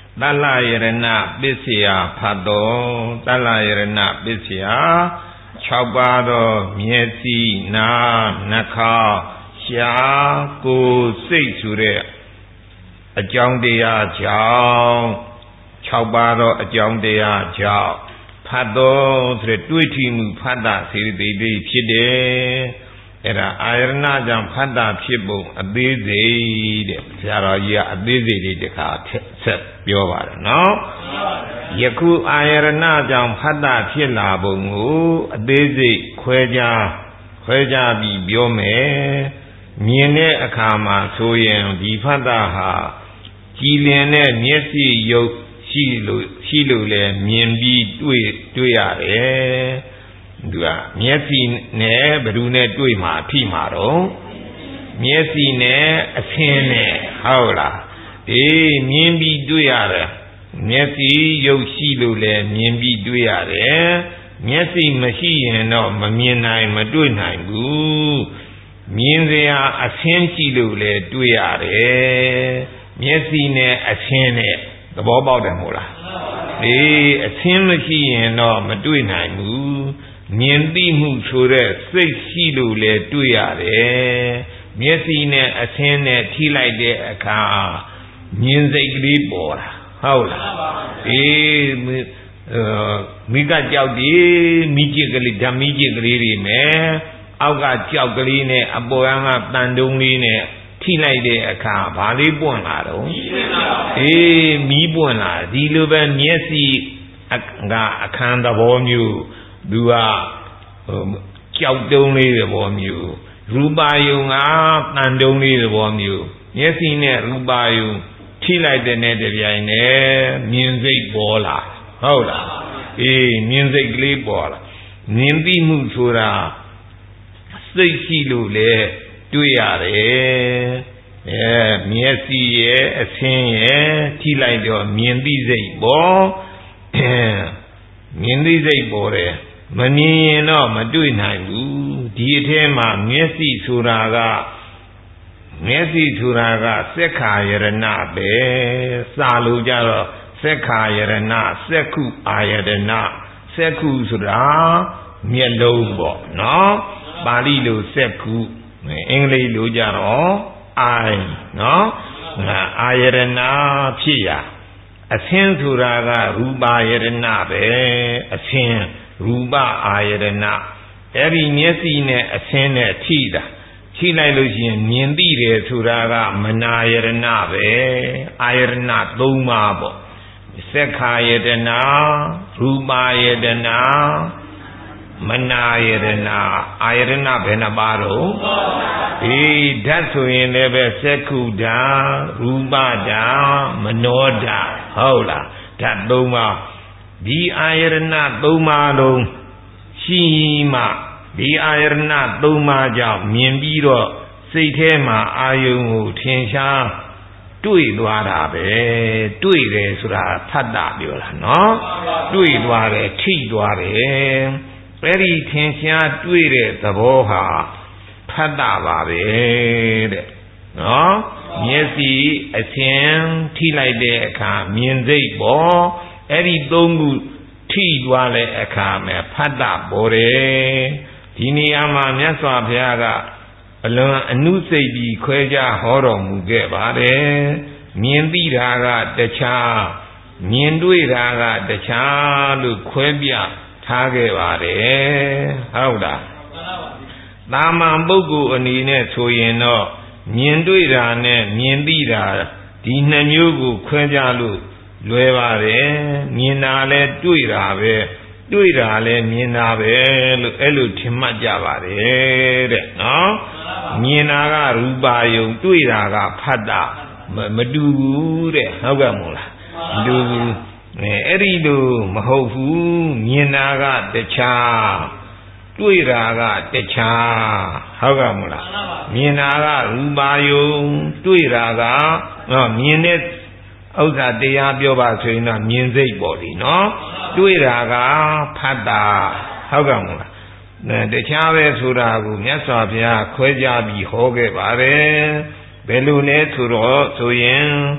တလယရဏပစ္စယဖတ်တော်တလယရဏပစ္စယ၆ပါးသောမျက်စိနားနှာခေါင်းရှားကိုယ်စိတ်ဆိုတဲ့အကြောင်းတရားကြောင့်၆ပါးသောအကြောင်းတရားကြောင့်ဖတ်တော်ဆိုတဲ့တွေးထိမှုဖတ်တာစေတသိက်တွေဖြစ်တယ်အဲ့ဒါအာယရဏကြောင့်ဖတ်တာဖြစ်ပုံအသေးစိတ်တဲ့ဆရာတော်ကြီးကအသေးစိတ်လေးတစ်ခါဆက်ပြောပါတယ်နော်ယခုအာယရဏကြောင့်ဖတ်တာဖြစ်လာပုံကိုအသေးစိတ်ခွဲခြားခွဲခြားပြီးပြောမယ်မြင်တဲ့အခါမှာဆိုရင်ဒီဖတ်တာဟာကြည်လင်တဲ့မျက်စိရုပ်ရှိလို့ရှိလို့လဲမြင်ပြီးတွေ့တွေ့ရတယ်သူကမျက်စိနဲ့ဘယ်သူနဲ့တွေ့မှာအထိမှာတော့မျက်စိနဲ့အဆင်းနဲ့ဟုတ်လားအေးမြင်ပြီးတွေ့ရတယ်မျက်စိရုပ်ရှိလို့လဲမြင်ပြီးတွေ့ရတယ်မျက်စိမရှိရင်တော့မမြင်နိုင်မတွေ့နိုင်ဘူးမြင်စရာအဆင်းရှိလို့လဲတွေ့ရတယ်မျက်စိနဲ့အဆင်းနဲ့သဘောပေါက်တယ်မို့လားအေးအဆင်းမရှိရင်တော့မတွေ့နိုင်ဘူးမြင်သိမှုဆိုတဲ့စိတ်ရှိလို့လဲတွေ့ရတယ်မျက်စိနဲ့အဆင်းနဲ့ထိလိုက်တဲ့အခါမြင်စိတ်ကလေးပေါ်တာဟုတ်လားအေးမိကကြောက်ဒီမိจิตကလေးဓာမိจิตကလေးတွေမယ်အောက်ကကြောက်ကလေးနဲ့အပေါ်ကတန်တုံးလေးနဲ့ထိလိုက်တဲ့အခါဘာလေးပွင့်လာတော့အေးမီးပွင့်လာဒီလိုပဲမျက်စိကအခန်းသဘောမျိုးသူကကြောက်တုံးလေးသဘောမျိုးရူပါယုံကတန်တုံးလေးသဘောမျိုးမျက်စိနဲ့ရူပါယုံထိလိုက်တဲ့နဲ့တပြိုင်နက်မြင်စိတ်ပေါ်လာဟုတ်လားအေးမြင်စိတ်ကလေးပေါ်လာမြင်သိမှုဆိုတာစိတ်ရှိလို့လေတွေ့ရတယ်အဲမျက်စိရဲ့အဆင်းရဲ့ထိလိုက်တော့မြင်သိစိတ်ပေါ်မြင်သိစိတ်ပေါ်တယ်မမြင်ရင်တော့မတွေ့နိုင်ဘူးဒီအထဲမှာမျက်စိဆိုတာကမျက်စိဆိုတာကစက္ခာယရဏပဲစာလို့ကြတော့စက္ခာယရဏစက္ခုအာယတနာစက္ခုဆိုတာမျက်လုံးပေါ့နော်ပါဠိလိုစက္ခုအင်္ဂလိပ်လိုကြတော့ eye နော်အာယရဏဖြစ်ရာအဆင်းဆိုတာကရူပါယရဏပဲအဆင်းရူပအာယရဏအဲ့ဒီမျက်စိနဲ့အဆင်းနဲ့ထိတာထိလိုက်လို့ရှိရင်မြင်သိတယ်ဆိုတာကမနာယရဏပဲအာယရဏသုံးပါးပေါ့စက္ခာယတနာရူပါယတနာမနာယရဏအာယရဏဘယ်နှပါတော့အေးဓာတ်ဆိုရင်လည်းပဲစက္ခုဓာရူပဓာမနောဓာဟုတ်လားဓာတ်သုံးပါးဒီအာယရဏသုံးပါးလုံးရှိမှဒီအာယရဏသုံးပါးကြောင့်မြင်ပြီးတော့စိတ်ထဲမှာအာယုံကိုထင်ရှားတွေ့သွားတာပဲတွေ့တယ်ဆိုတာဖတ်တာပြောတာနော်တွေ့သွားတယ်ထိသွားတယ်အဲ့ဒီထင်ရှားတွေ့တဲ့သဘောဟာဖတ်တာပါပဲတဲ့နော်မျက်စိအဆင်းထိလိုက်တဲ့အခါမြင်စိတ်ပေါ်အဲ့ဒီသုံးခုထိသွားတဲ့အခါမှာဖတ်တာပေါ်တယ်ဒီနေရာမှာမြတ်စွာဘုရားကအလွန်အနုစိတ်ပြီးခွဲခြားဟောတော်မူခဲ့ပါတယ်မြင်သိတာကတခြားမြင်တွေ့တာကတခြားလို့ခွဲပြထားခဲ့ပါတယ်ဟုတ်လားသာမန်ပုဂ္ဂိုလ်အနေနဲ့ဆိုရင်တော့မြင်တွေ့တာနဲ့မြင်သိတာဒီနှစ်မျိုးကိုခွဲခြားလို့လွယ်ပါတယ်မြင်တာလဲတွေ့တာပဲတွေ့တာလဲမြင်တာပဲလို့အဲ့လိုထင်မှတ်ကြပါတယ်တဲ့နော်မြင်တာကရူပါယုံတွေ့တာကဖတ်တာမတူဘူးတဲ့ဟုတ်ကဲ့မို့လားမတူဘူးအဲအဲ့ဒီလိုမဟုတ်ဘူးမြင်တာကတခြားတွေ့တာကတခြားဟုတ်ကဲ့မို့လားမြင်တာကရူပါယုံတွေ့တာကနော်မြင်တဲ့ဥစ္စာတရားပြောပါဆိုရင်တော့မြင်စိတ်ပေါ့ဒီနော်တွေ့တာကဖတ်တာဟုတ်ကဲ့မို့လားတခြားပဲဆိုတာကိုမြတ်စွာဘုရားခွဲခြားပြီးဟောခဲ့ပါတယ်ဘယ်လိုလဲဆိုတော့ဆိုရင်စ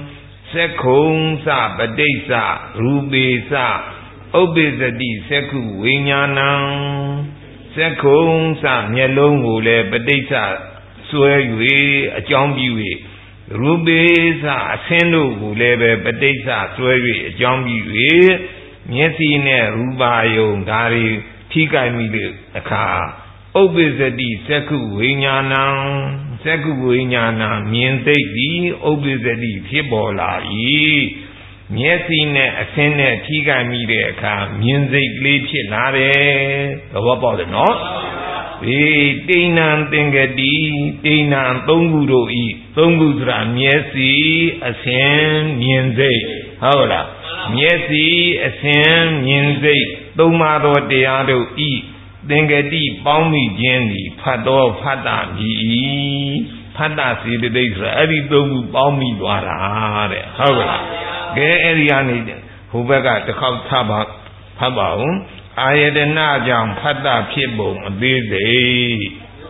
စက္ခုံစပဋိစ္စရူပေစဥပ္ပစ္စတိစက္ခုဝိညာဏံစက္ခုံစမျက်လုံးကိုလည်းပဋိစ္စဆွဲ၍အကြောင်းပြု၍ရူပေစအဆင်းတို့ကိုလည်းပဲပဋိစ္စဆွဲ၍အကြောင်းပြု၍မျက်စိနဲ့ရူပါယုံဒါတွေထိကြိုက်မိတဲ့အခါဥပ္ပစ္စတိစက္ခုဝိညာဏံစက္ခုဝိညာဏမြင်သိသည်ဥပ္ပစ္စတိဖြစ်ပေါ်လာ၏မျက်စိနဲ့အဆင်းနဲ့ထိကြိုက်မိတဲ့အခါမြင်စိတ်ကလေးဖြစ်လာတယ်သဘောပေါက်တယ်နော်ဒီတိဏ္ဏသင်္ကတိတိဏ္ဏသုံးခုတို့ဤသုံးခုဆိုတာမျက်စိအဆင်းမြင်စိတ်ဟုတ်လားမျက်စိအဆင်းမြင်စိတ်သုံးပါးသောတရားတို့ဤသင်္ကတိပေါင်းမိခြင်းသည်ဖတ်တော်ဖတ်တာမြည်ဖတ်တာစေတသိက်ဆိုတာအဲ့ဒီသုံးခုပေါင်းမိသွားတာတဲ့ဟုတ်ကလားကဲအဲ့ဒီကနေဟိုဘက်ကတစ်ခေါက်ထပ်ပါဖတ်ပါဦးအာယတနာကြောင့်ဖတ်တာဖြစ်ပုံအသေးစိတ်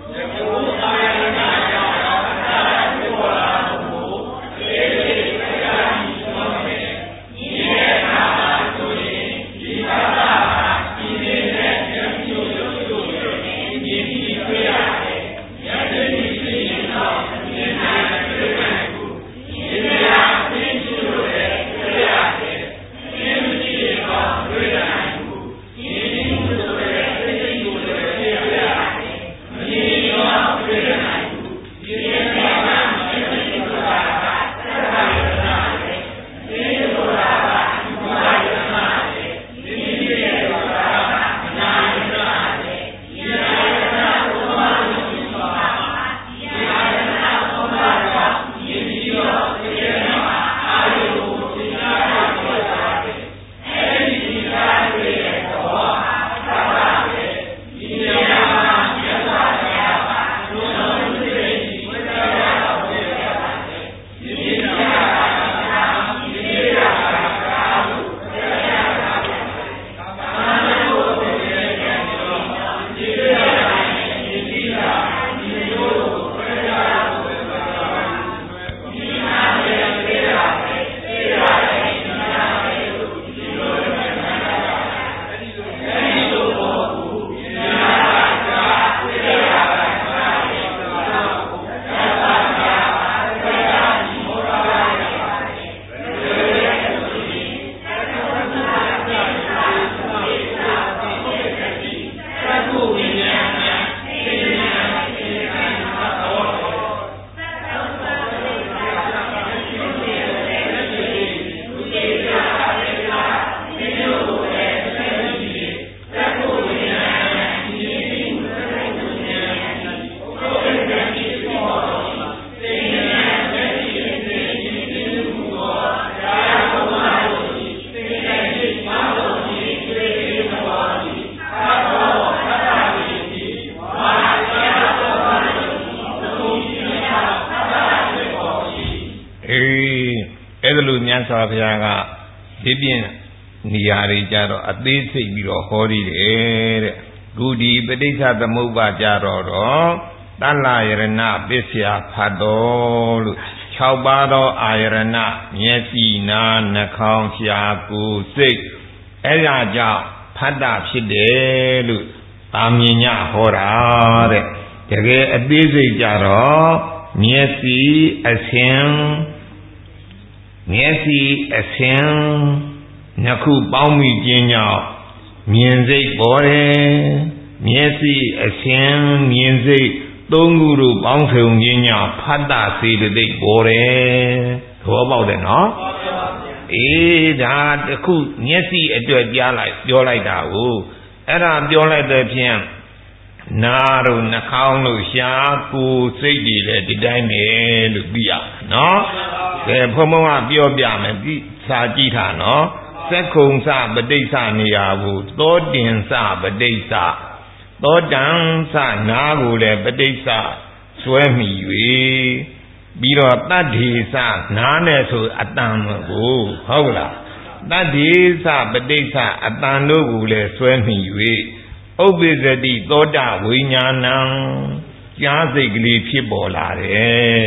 မြတ်စွာဘုရားကဒီပြင်နေရာတွေကြတော့အသေးစိတ်ပြီးတော့ဟောသေးတယ်တဲ့ခုဒီပဋိစ္စသမုပ္ပါကြတော့တော့တလယရဏပစ္စယဖတ်တော်လို့၆ပါးသောအာယရဏမျက်စိနားနှာခေါင်းရှားကိုယ်စိတ်အဲ့ဒါကြောင့်ဖတ်တာဖြစ်တယ်လို့သာမြင်ညဟောတာတဲ့တကယ်အသေးစိတ်ကြတော့မျက်စိအဆင်းမျက်စိအဆင်းနှစ်ခုပေါင်းမိခြင်းကြောင့်မြင်စိတ်ပေါ်တယ်မျက်စိအဆင်းမြင်စိတ်သုံးခုတို့ပေါင်းစုံခြင်းကြောင့်ဖတ်တာစေတသိက်ပေါ်တယ်သဘောပေါက်တယ်နော်အေးဒါတခုမျက်စိအတွက်ကြားလိုက်ပြောလိုက်တာကိုအဲ့ဒါပြောလိုက်တဲ့ဖြင့်နာတို့နှာခေါင်းတို့ရှားကိုယ်စိတ်တွေလည်းဒီတိုင်းပဲလို့သိရနော်ကဲဘုံဘုံကပြောပြမယ်ဒီစာကြည့်တာနော်စက္ခုံစပဋိစ္စနေရာကိုသောတင်စပဋိစ္စသောတံစနာကိုလည်းပဋိစ္စဆွဲမိ၍ပြီးတော့တတ္ထေစနာနဲ့ဆိုအတန်ကိုဟုတ်လားတတ္ထေစပဋိစ္စအတန်တို့ကိုလည်းဆွဲမိ၍ဥပ္ပစ္စတိသောတာဝိညာဏံကြားစိတ်ကလေးဖြစ်ပေါ်လာတယ်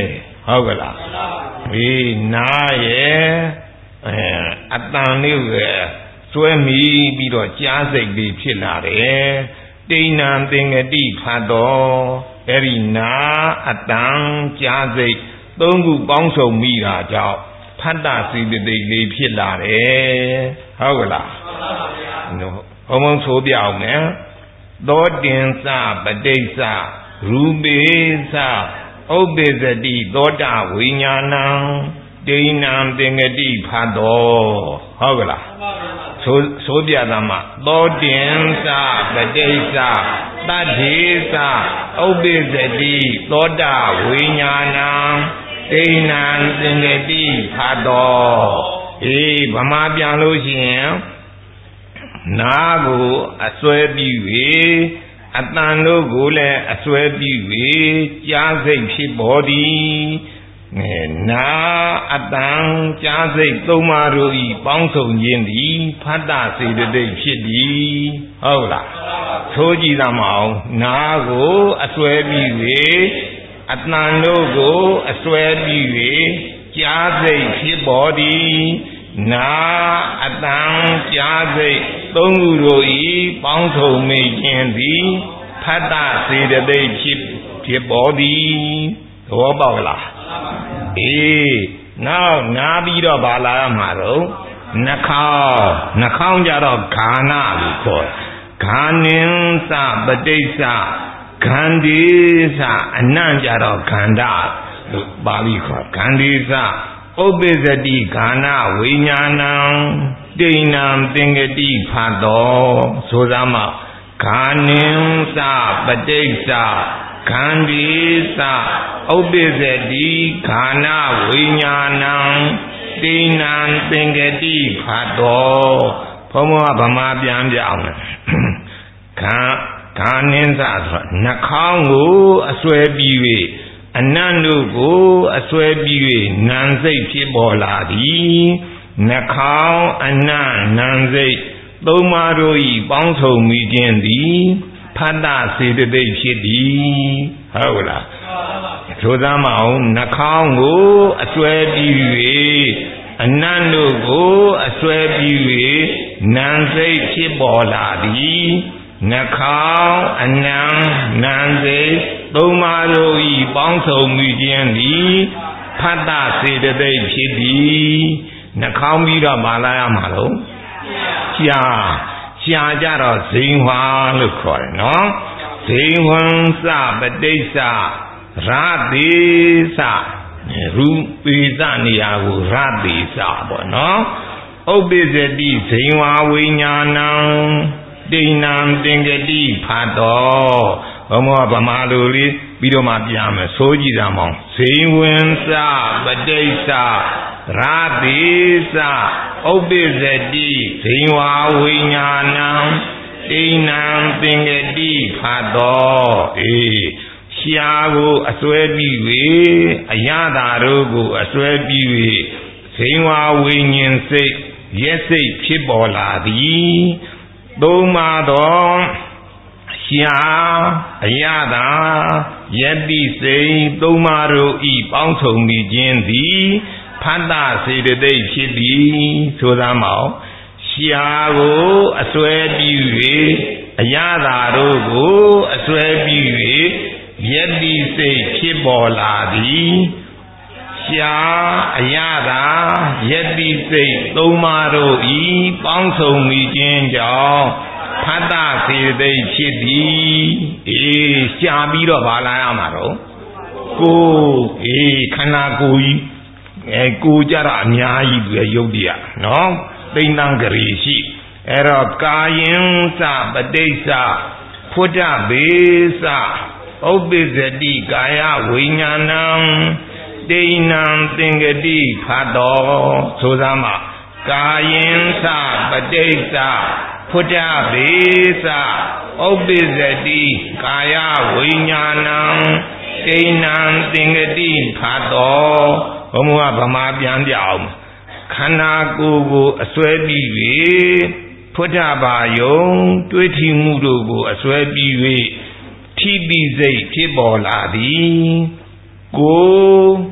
ဟုတ်ကလားအေးနာရဲ့အဲအတန်လေးပဲစွဲမိပြီးတော့ကြားစိတ်လေးဖြစ်လာတယ်တိဏ္ဏံသင်္ကတိဖတ်တော်အဲ့ဒီနာအတန်ကြားစိတ်သုံးခုပေါင်းစုံမိတာကြောင့်ဖတ်တာစေတသိက်လေးဖြစ်လာတယ်ဟုတ်ကလားဘုံဘုံဆိုပြအောင်မယ်သောတင်္စပဋိစ္စရူပေသဥပ္ပေသတိသောတာဝိညာဏံတိဏ္ဏံသင်္ကတိဖတ်တော်ဟုတ်ကလားဆိုဆိုပြတာမှာသောတင်္စပဋိစ္စတတ္ထေသဥပ္ပေသတိသောတာဝိညာဏံတိဏ္ဏံသင်္ကတိဖတ်တော်အေးဗမာပြန်လို့ရှိရင်နာကိုအစွဲပြီး၍အတန်တို့ကိုလည်းအစွဲပြီး၍ကြားစိတ်ဖြစ်ပေါ်သည်နာအတန်ကြားစိတ်သုံးပါးတို့ဤပေါင်းစုံခြင်းသည်ဖတ်တာစေတသိက်ဖြစ်သည်ဟုတ်လားဆိုကြည့်သမောင်နာကိုအစွဲပြီး၍အတန်တို့ကိုအစွဲပြီး၍ကြားစိတ်ဖြစ်ပေါ်သည်နာအတန်ကြားစိတ်သုံးခုတို့ဤပေါင်းစုံမိခြင်းသည်ဖတ်တာစေတသိက်ဖြစ်ဖြစ်ပေါ်သည်သဘောပေါက်လားအေးနောက်နာပြီးတော့ဗာလာမှာတော့နှာခေါင်းနှာခေါင်းကြတော့ဂာနလို့ခေါ်ဂာနင်္စပဋိစ္စဂန္ဒီစအနံ့ကြတော့ခန္ဓာလို့ပါဠိခေါ်ဂန္ဒီစဥပ္ပဇ္ဇတိဂာနဝိညာဏံတိဏ္ဏံသင်္ကတိဖတ်တော်ဆိုသားမှာဂာနင်္စပဋိစ္စဂန္ဒီစဥပ္ပဇ္ဇတိဂာနဝိညာဏံတိဏ္ဏံသင်္ကတိဖတ်တော်ဘုံဘဗမာပြန်ပြအောင်ခါဂာနင်းစဆိုနှာခေါင်းကိုအစွဲပြီး၍အနံ့တို့ကိုအစွဲပြီး၍နံစိတ်ဖြစ်ပေါ်လာသည်နှာခေါင်းအနံ့နံစိတ်သုံးပါးတို့ဤပေါင်းစုံမိခြင်းသည်ဖတ်တာစေတသိက်ဖြစ်သည်ဟုတ်လားထိုသားမအောင်နှာခေါင်းကိုအစွဲပြီး၍အနံ့တို့ကိုအစွဲပြီး၍နံစိတ်ဖြစ်ပေါ်လာသည်နှာခေါင်းအနံနံစိတ်သုံးပါးတို့ဤပေါင်းစုံမိခြင်းသည်ဖတ်တာစေတသိက်ဖြစ်သည်နှာခေါင်းပြီးတော့မလာရမှာလို့ရှားရှားကြတော့ဇိန်ဝါလို့ခေါ်တယ်နော်ဇိန်ဝံစပဋိစ္စရတိစရူပိစနေရာကိုရတိစပေါ့နော်ဥပ္ပဇ္ဇတိဇိန်ဝါဝိညာဏံတိဏ္ဏံသင်္ကတိဖတ်တော်ဘုံမောဗမာလူလေးပြီးတော့မှပြန်မယ်ဆိုကြည့်ကြမောင်းဇိဝင်စပဋိစ္စရာတိစဥပ္ပဇ္ဇတိဇိဝါဝိညာဏံတိဏ္ဏံသင်္ကတိဖတ်တော်အေးရှားကိုအစွဲပြီး၍အရသာတို့ကိုအစွဲပြီး၍ဇိဝါဝိညာဉ်စိတ်ရက်စိတ်ဖြစ်ပေါ်လာသည်သုံးပါသောရှားအရသာယတိစိတ်သုံးပါတို့ဤပေါင်းစုံမိခြင်းသည်ဖတ်တာစေတသိက်ဖြစ်သည်ဆိုသားမောင်ရှားကိုအစွဲပြီး၍အရသာတို့ကိုအစွဲပြီး၍ယတိစိတ်ဖြစ်ပေါ်လာသည်ရှားအရသာယတိစိတ်သုံးပါတို့ဤပေါင်းစုံမိခြင်းကြောင့်ဖတ်တာစေတသိက်ဖြစ်သည်အေးရှားပြီးတော့ဗာလာရမှာတော့ကိုအေးခန္ဓာကိုယ်ကြီးအဲကိုကြတာအများကြီးပဲယုတ်တရားနော်သိမ့်တန်းကြရီရှိအဲ့တော့ကာယင်္စပဋိစ္စဖုဒ္ဓဘေသဥပ္ပဇ္ဇတိကာယဝိညာဏံတိဏ္ဏံသင်္ကတိဖတ်တော်ဆိုသားမှာကာယင်္စပဋိစ္စဖုဒ္ဓဘေသဥပ္ပဇ္ဇတိကာယဝိညာဏံတိဏ္ဏံသင်္ကတိဖတ်တော်ဘုံဘဗမာပြန်ပြအောင်ခန္ဓာကိုယ်ကိုအစွဲပြီး၍ဖုဒ္ဓဘာယုံတွေးထီမှုတို့ကိုအစွဲပြီး၍ထိတိစိတ်ဖြစ်ပေါ်လာသည်ကို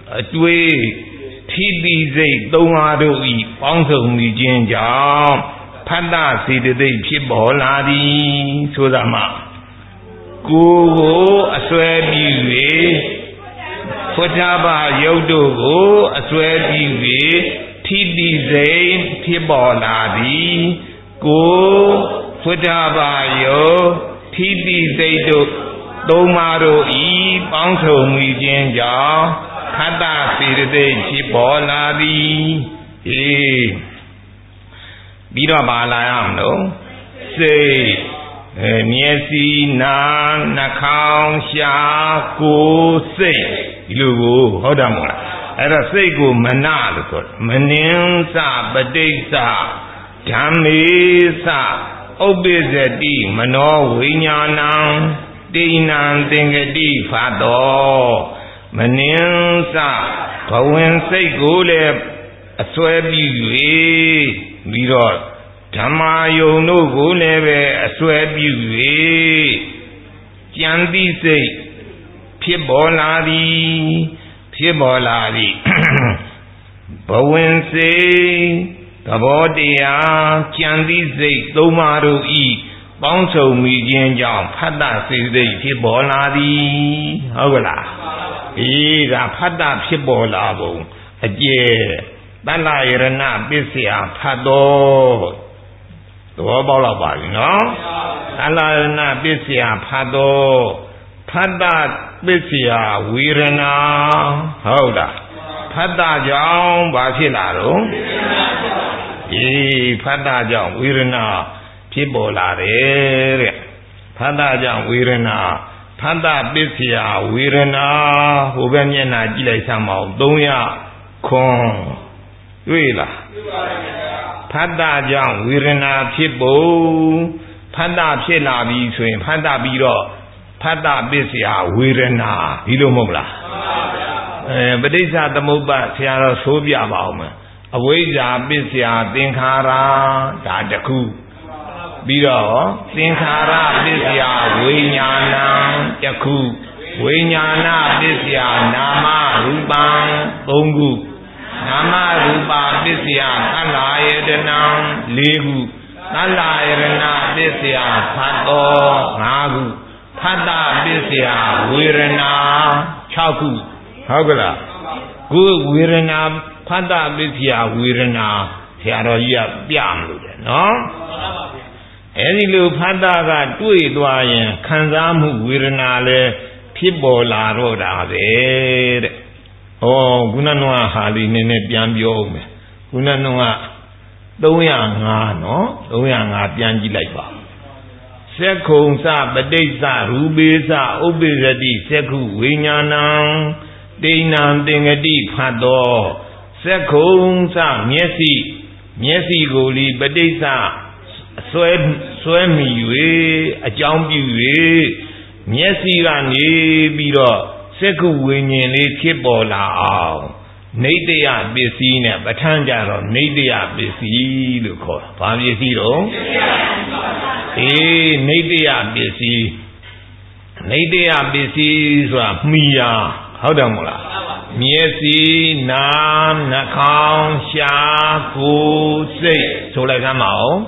အတွေ့ထိတိစိတ်သုံးပါးတို့ဤပေါင်းစုံမိခြင်းကြောင့်ဖတ္တစေတသိက်ဖြစ်ပေါ်လာသည်ဆိုတာမှကိုယ်ကိုအစွဲပြု၍ဖွဋ္ဌဘာယုတ်တို့ကိုအစွဲပြု၍ထိတိစိတ်ဖြစ်ပေါ်လာသည်ကိုယ်ဖွဋ္ဌဘာယုတ်ထိတိစိတ်တို့သုံးပါးတို့ဤပေါင်းစုံမိခြင်းကြောင့်ဖတ္တစေတသိက်ဖြစ်ပေါ်လာသည်အေးပြီးတော့ပါလာရမလို့စိတ်အဲမျက်စိနာနှာခေါင်းရှားကိုယ်စိတ်ဒီလိုကိုဟုတ်တယ်မဟုတ်လားအဲ့တော့စိတ်ကိုမနလို့ဆိုမနင်းစပဋိစ္စဓမ္မေစဥပ္ပဇ္ဇတိမနောဝိညာဏံတိဏံသင်္ကတိဖတ်တော်မနင်းစဘဝင်စိတ်ကိုလည်းအစွဲပြု၍ပြီးတော့ဓမ္မာယုံတို့ကိုလည်းပဲအစွဲပြု၍ကြံသိစိတ်ဖြစ်ပေါ်လာသည်ဖြစ်ပေါ်လာသည်ဘဝင်စိတ်သဘောတရားကြံသိစိတ်သုံးပါးတို့ဤပေါင်းစုံမိခြင်းကြောင့်ဖတ္တစေတသိက်ဖြစ်ပေါ်လာသည်ဟုတ်ကလားအေးဒါဖတ္တဖြစ်ပေါ်လာပုံအကျယ်တဏ္ဍယရဏပစ္စယဖတ်တော်သဘောပေါက်တော့ပါပြီနော်တဏ္ဍယရဏပစ္စယဖတ်တော်ဖတ္တပစ္စယဝေရဏဟုတ်လားဖတ္တကြောင့်ဘာဖြစ်လာတော့အေးဖတ္တကြောင့်ဝေရဏဖြစ်ပေါ်လာတယ်တဲ့ဖတ္တကြောင့်ဝေရဏဖတ္တပစ္စယဝေရဏဟိုဘက်မျက်နှာကြည့်လိုက်စမ်းပါဦးသုံးရခွန်တွေ့လားဖတ္တကြောင့်ဝေရဏဖြစ်ပုံဖတ္တဖြစ်လာပြီဆိုရင်ဖတ္တပြီးတော့ဖတ္တပစ္စယဝေရဏဒီလိုမဟုတ်လားအဲပဋိစ္စသမုပ္ပါဆရာတော်ဆိုပြပါအောင်မယ်အဝိဇ္ဇာပစ္စယသင်္ခါရဒါတခုပြီးတော့သင်္ခါရပစ္စယဝိညာဏံတခုဝိညာဏပစ္စယနာမရူပံသုံးခုနာမရူပပစ္စယသလ္လာယတနံလေးခုသလ္လာယရဏပစ္စယဖတ်တော်ငါးခုဖတ္တပစ္စယဝေရဏ၆ခုဟုတ်ကလားခုဝေရဏဖတ္တပစ္စယဝေရဏဆရာတော်ကြီးကပြမလို့တယ်နော်အဲဒီလိုဖတ္တကတွေ့သွားရင်ခံစားမှုဝေဒနာလည်းဖြစ်ပေါ်လာတော့တာပဲတဲ့။ဩခုနကဟာလီနည်းနည်းပြန်ပြောဦးမယ်။ခုနကသုံးရငါးနော်သုံးရငါးပြန်ကြည့်လိုက်ပါ။စက္ခုံစပဋိစ္စရူပေစဥပ္ပဇ္ဇတိစက္ခုဝိညာဏံတိဏံသင်္ကတိဖတ်တော်စက္ခုံစမျက်စိမျက်စိကိုလီပဋိစ္စဆွဲဆွဲမိ၍အကြောင်းပြု၍မျက်စိကနေပြီးတော့စက္ခုဝိညာဉ်လေးဖြစ်ပေါ်လာအောင်နေတ္တယပစ္စည်းနဲ့ပဋ္ဌာန်းကြတော့နေတ္တယပစ္စည်းလို့ခေါ်တာ။ဘာပစ္စည်းတော့အေးနေတ္တယပစ္စည်းနေတ္တယပစ္စည်းဆိုတာမှီရာဟုတ်တယ်မို့လားမျက်စိနားနှာခေါင်းရှားကိုယ်စိတ်ဆိုလိုက်ကြမှာအောင်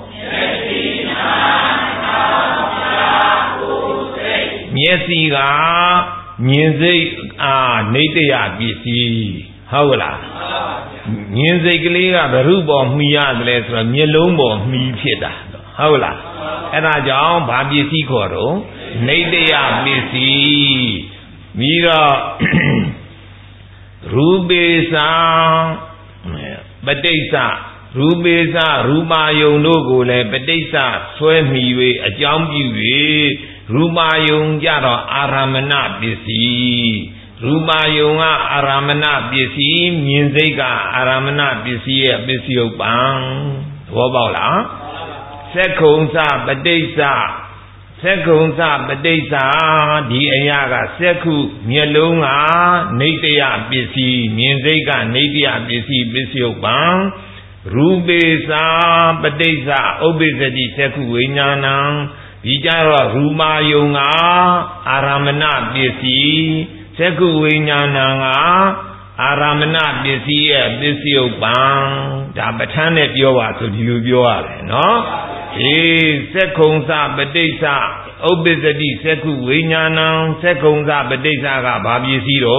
မျက်စိကမြင်စိတ်အာနေတ္တယပစ္စည်းဟုတ်လားမြင်စိတ်ကလေးကဘ ᱹ ပေါ်မှီရတယ်ဆိုတော့မျက်လုံးပေါ်မှီဖြစ်တာဟုတ်လားအဲ့ဒါကြောင့်ဘာပစ္စည်းခေါ်တော့နေတ္တယပစ္စည်းပြီးတော့ရူပေသပဋိစ္စရူပေသရူပါယုံတို့ကိုလည်းပဋိစ္စဆွဲမိ၍အကြောင်းပြု၍ရူပါယုံကြတော့အာရမဏပစ္စည်းရူပါယုံကအာရမဏပစ္စည်းမြင်စိတ်ကအာရမဏပစ္စည်းရဲ့ပစ္စည်းဥပ္ပံသဘောပေါက်လားစက္ခုံစပဋိစ္စစက္ခုံစပဋိစ္စဒီအရာကစက္ခုမျက်လုံးကနေတ္တယပစ္စည်းမြင်စိတ်ကနေတ္တယပစ္စည်းပစ္စည်းဥပ္ပံရူပေသပဋိစ္စဥပ္ပဇ္ဇတိစက္ခုဝိညာဏံဒီကြတော့ရူမာယုံကအာရမဏပစ္စည်းစက္ခုဝိညာဏံက Aramana Bisiya Bisio Bang, Dabatane Bioa to Dubioa, no? Eh, Sekonza Badesa, Obesity Seku Winyanam, Sekonza Badesa Babisiro,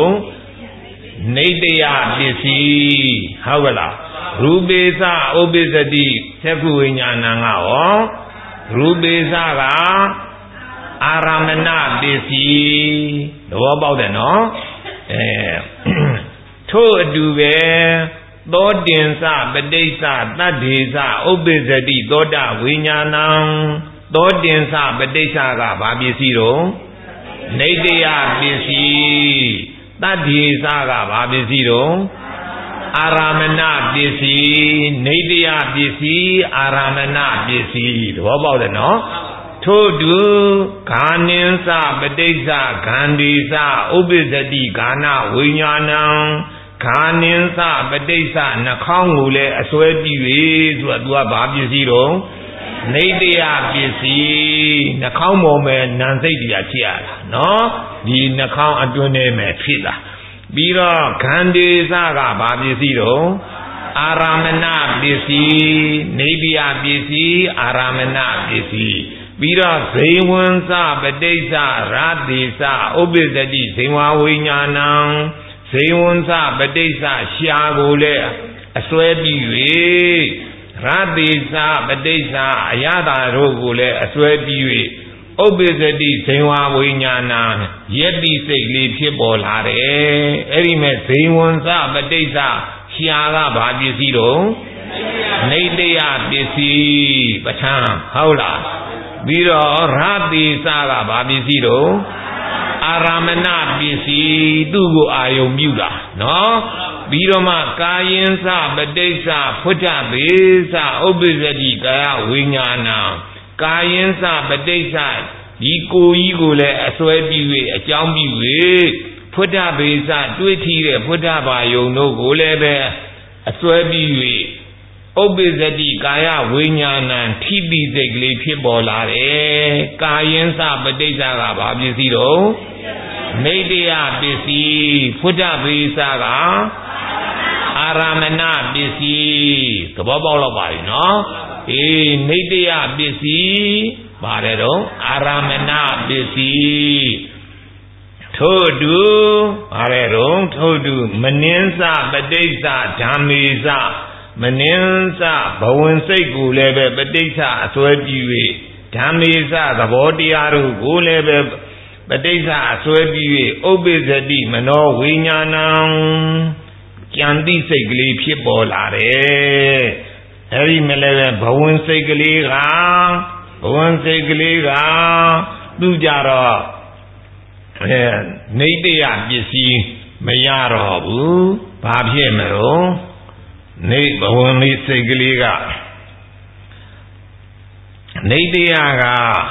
Nedea Bisi, Hawala, Rubesa Obesity Seku Winyananga, Rubesa Aramana Bisi, know about it, no? Eh. To do where Dodinsa, Badesa, Nadisa, Obesity, Doda, Winyanam, Dodinsa, Badesa, Babisiro, Nedea Bisi, Nadisa, Babisiro, Aramana Bisi, Nedea Bisi, Aramana Bisi, what about it, no? To do Ganinsa, Badesa, Gandisa, Obesity, Gana, Winyanam, Ganinsa, Badesa, Nakangule, Aswebi, Zua Babi Zero, Nadia Bisi, Nakamo man, Nanzadia Chiara, no? The Nakam Adune Mefida. Bira, Gandisa, Babi Zero, Aramana Bisi, Nadia Bisi, Aramana Bisi. Bira Zewansa, Badesa, Radisa, Obesity, Sewa Winyanam, Zewansa, Badesa, Shiagole, Aswebi, Radisa, Badesa, Ayada Rogule, Aswebi, Obesity, Sewa Winyanam, Yeti Sigli Pibolare, Erime, Zewansa, Badesa, Shiaga Babisiro, Nedea Bisi, Bacham, Haula. Biro Rati Saga Babisiro Aramana Bisi Dugo Ayo Muda no Biroma Kayensa Badesa Puta Besa Obesity Kaya Winyana Kayensa Badesa Iko Igole Aswebi Ajambi Puta Besa Twitty Puta Bayo no Golebe Aswebi Obesity Kaya Winyana T B Zegli Pibolare Kayensa Badesa Babisiro Nedea Bisi Puta Besa Aramana Bisi the Bobola Bari no E Nedea Bisi Barero Aramana Bisi Todu Barero Todu Maninsa Badesa Damisa Maninsa, Bowen Seku lebe, Badesa, Swebi, Tamisa, the Bodiaru, Gulebe, Badesa, Swebi, Obesity, Mano, Winyanam, Kyandi Segli, Pibolare, Harry Meleve, Bowen Segli, Bowen Segli, Dujara, Nedea, Bisi, Mayaro, Babemero. Nate Bawani Segaliga Nadiaga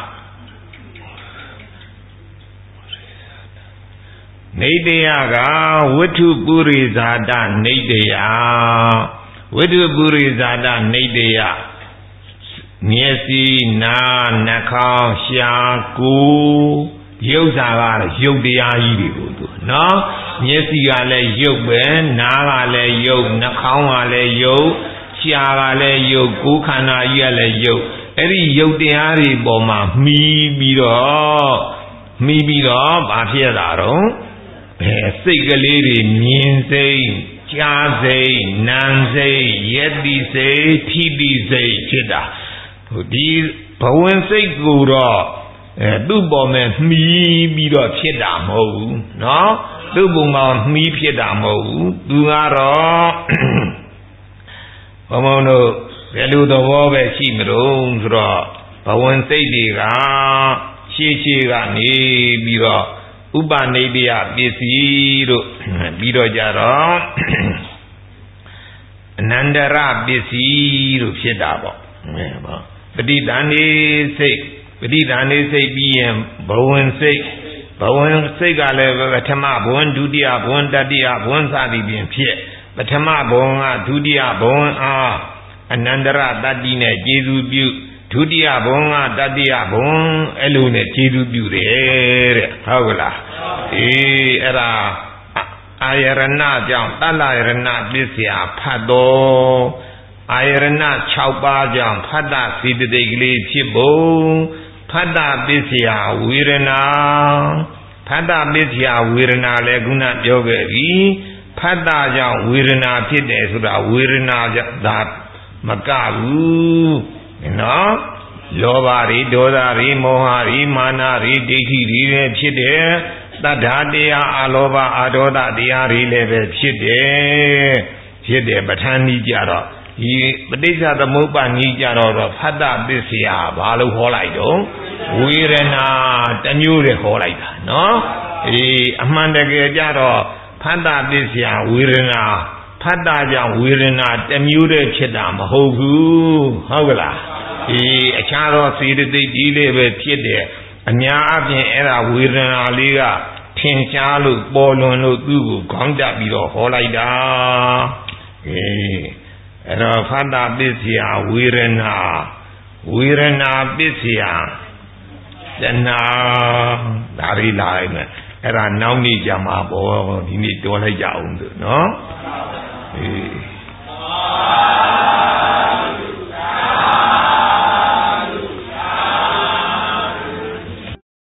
Nadiaga Witu Buri Zada Nadia Witu Buri Zada Nadia Niesi Na Naka Shaku Yozaga Yodia Yidu no Yesi ale yoke ben, Naga le yoke, Nakawa le yoke, Chiaga le yoke, Gukana yele yoke, Eri yoke de Ari Boma, me biro, me biro, Bafiadaro, Sigaliri, Minse, Chaze, Nanze, Yeti say, Tibi say, Chida. These Bowen say Gura, Dubome, me biro, Chida mo, no? Dubuma me Piedamo, Dugaro Pomono, Velu the Wabe Chimrons raw, Pawan Sadiga, Chichiga Ne Biro, Uba Nadia Bisiro, Biro Jaro Nandara Bisiro Piedabo. Pedidani say, Pedidani say, B M, Bowen say. Bowen Segale, Tama, Bon Dudia, Bon Dadia, Bon Sadi bien Piet, but Tama Bon, Dudia, Bon Ah, Anandara, Dadine, Jesu Bu, Dudia, Bon, Dadia, Bon, Elune, Jesu Bu, Howla, E era အာယရဏကြောင့်တတ္တယရဏပစ္စယဖတ်တော်အာယရဏ၆ပါးကြောင့်ဖတ်တာစေတသိက်ကလေးဖြစ်ဖို့ဖတ်တာပစ္စယဝေဒနာဖတ်တာပစ္စယဝေဒနာလည်းခုနပြောခဲ့ပြီဖတ်တာကြောင့်ဝေဒနာဖြစ်တယ်ဆိုတာဝေဒနာဒါမကဘူးနော်လောဘတွေဒေါသတွေမောဟတွေမာနတွေဒိဋ္ဌိတွေလည်းဖြစ်တယ်တတ္ထာတရားအလောဘအဒေါသတရားတွေလည်းပဲဖြစ်တယ်ဖြစ်တယ်ပဋ္ဌာန်းကြီးကြတော့ဒီပဋိစ္စသမုပ္ပါဒ်ကြီးကြတော့ဖတ်တာပစ္စယဘာလို့ဟောလိုက်တော့ဝေဒနာတစ်မျိုးတည်းဟောလိုက်တာနော်အေးအမှန်တကယ်ကြတော့ဖတ်တာပစ္စယဝေဒနာဖတ်တာကြောင့်ဝေဒနာတစ်မျိုးတည်းဖြစ်တာမဟုတ်ဘူးဟုတ်ကလားအေးအခြားသောစေတသိက်ကြီးလေးပဲဖြစ်တယ်အများအပြားအဲ့ဒါဝေဒနာလေးကထင်ရှားလို့ပေါ်လွင်လို့သူ့ကိုခေါင်းတက်ပြီးတော့ဟောလိုက်တာအေးအဲ့တော့ဖတ်တာပစ္စယဝေဒနာဝေဒနာပစ္စယတဏှာဒါရီလာလိုက်မယ်အဲ့ဒါနောက်နေ့ကြမှာပေါ့ဒီနေ့တော်လိုက်ကြအောင်လို့နော်အေး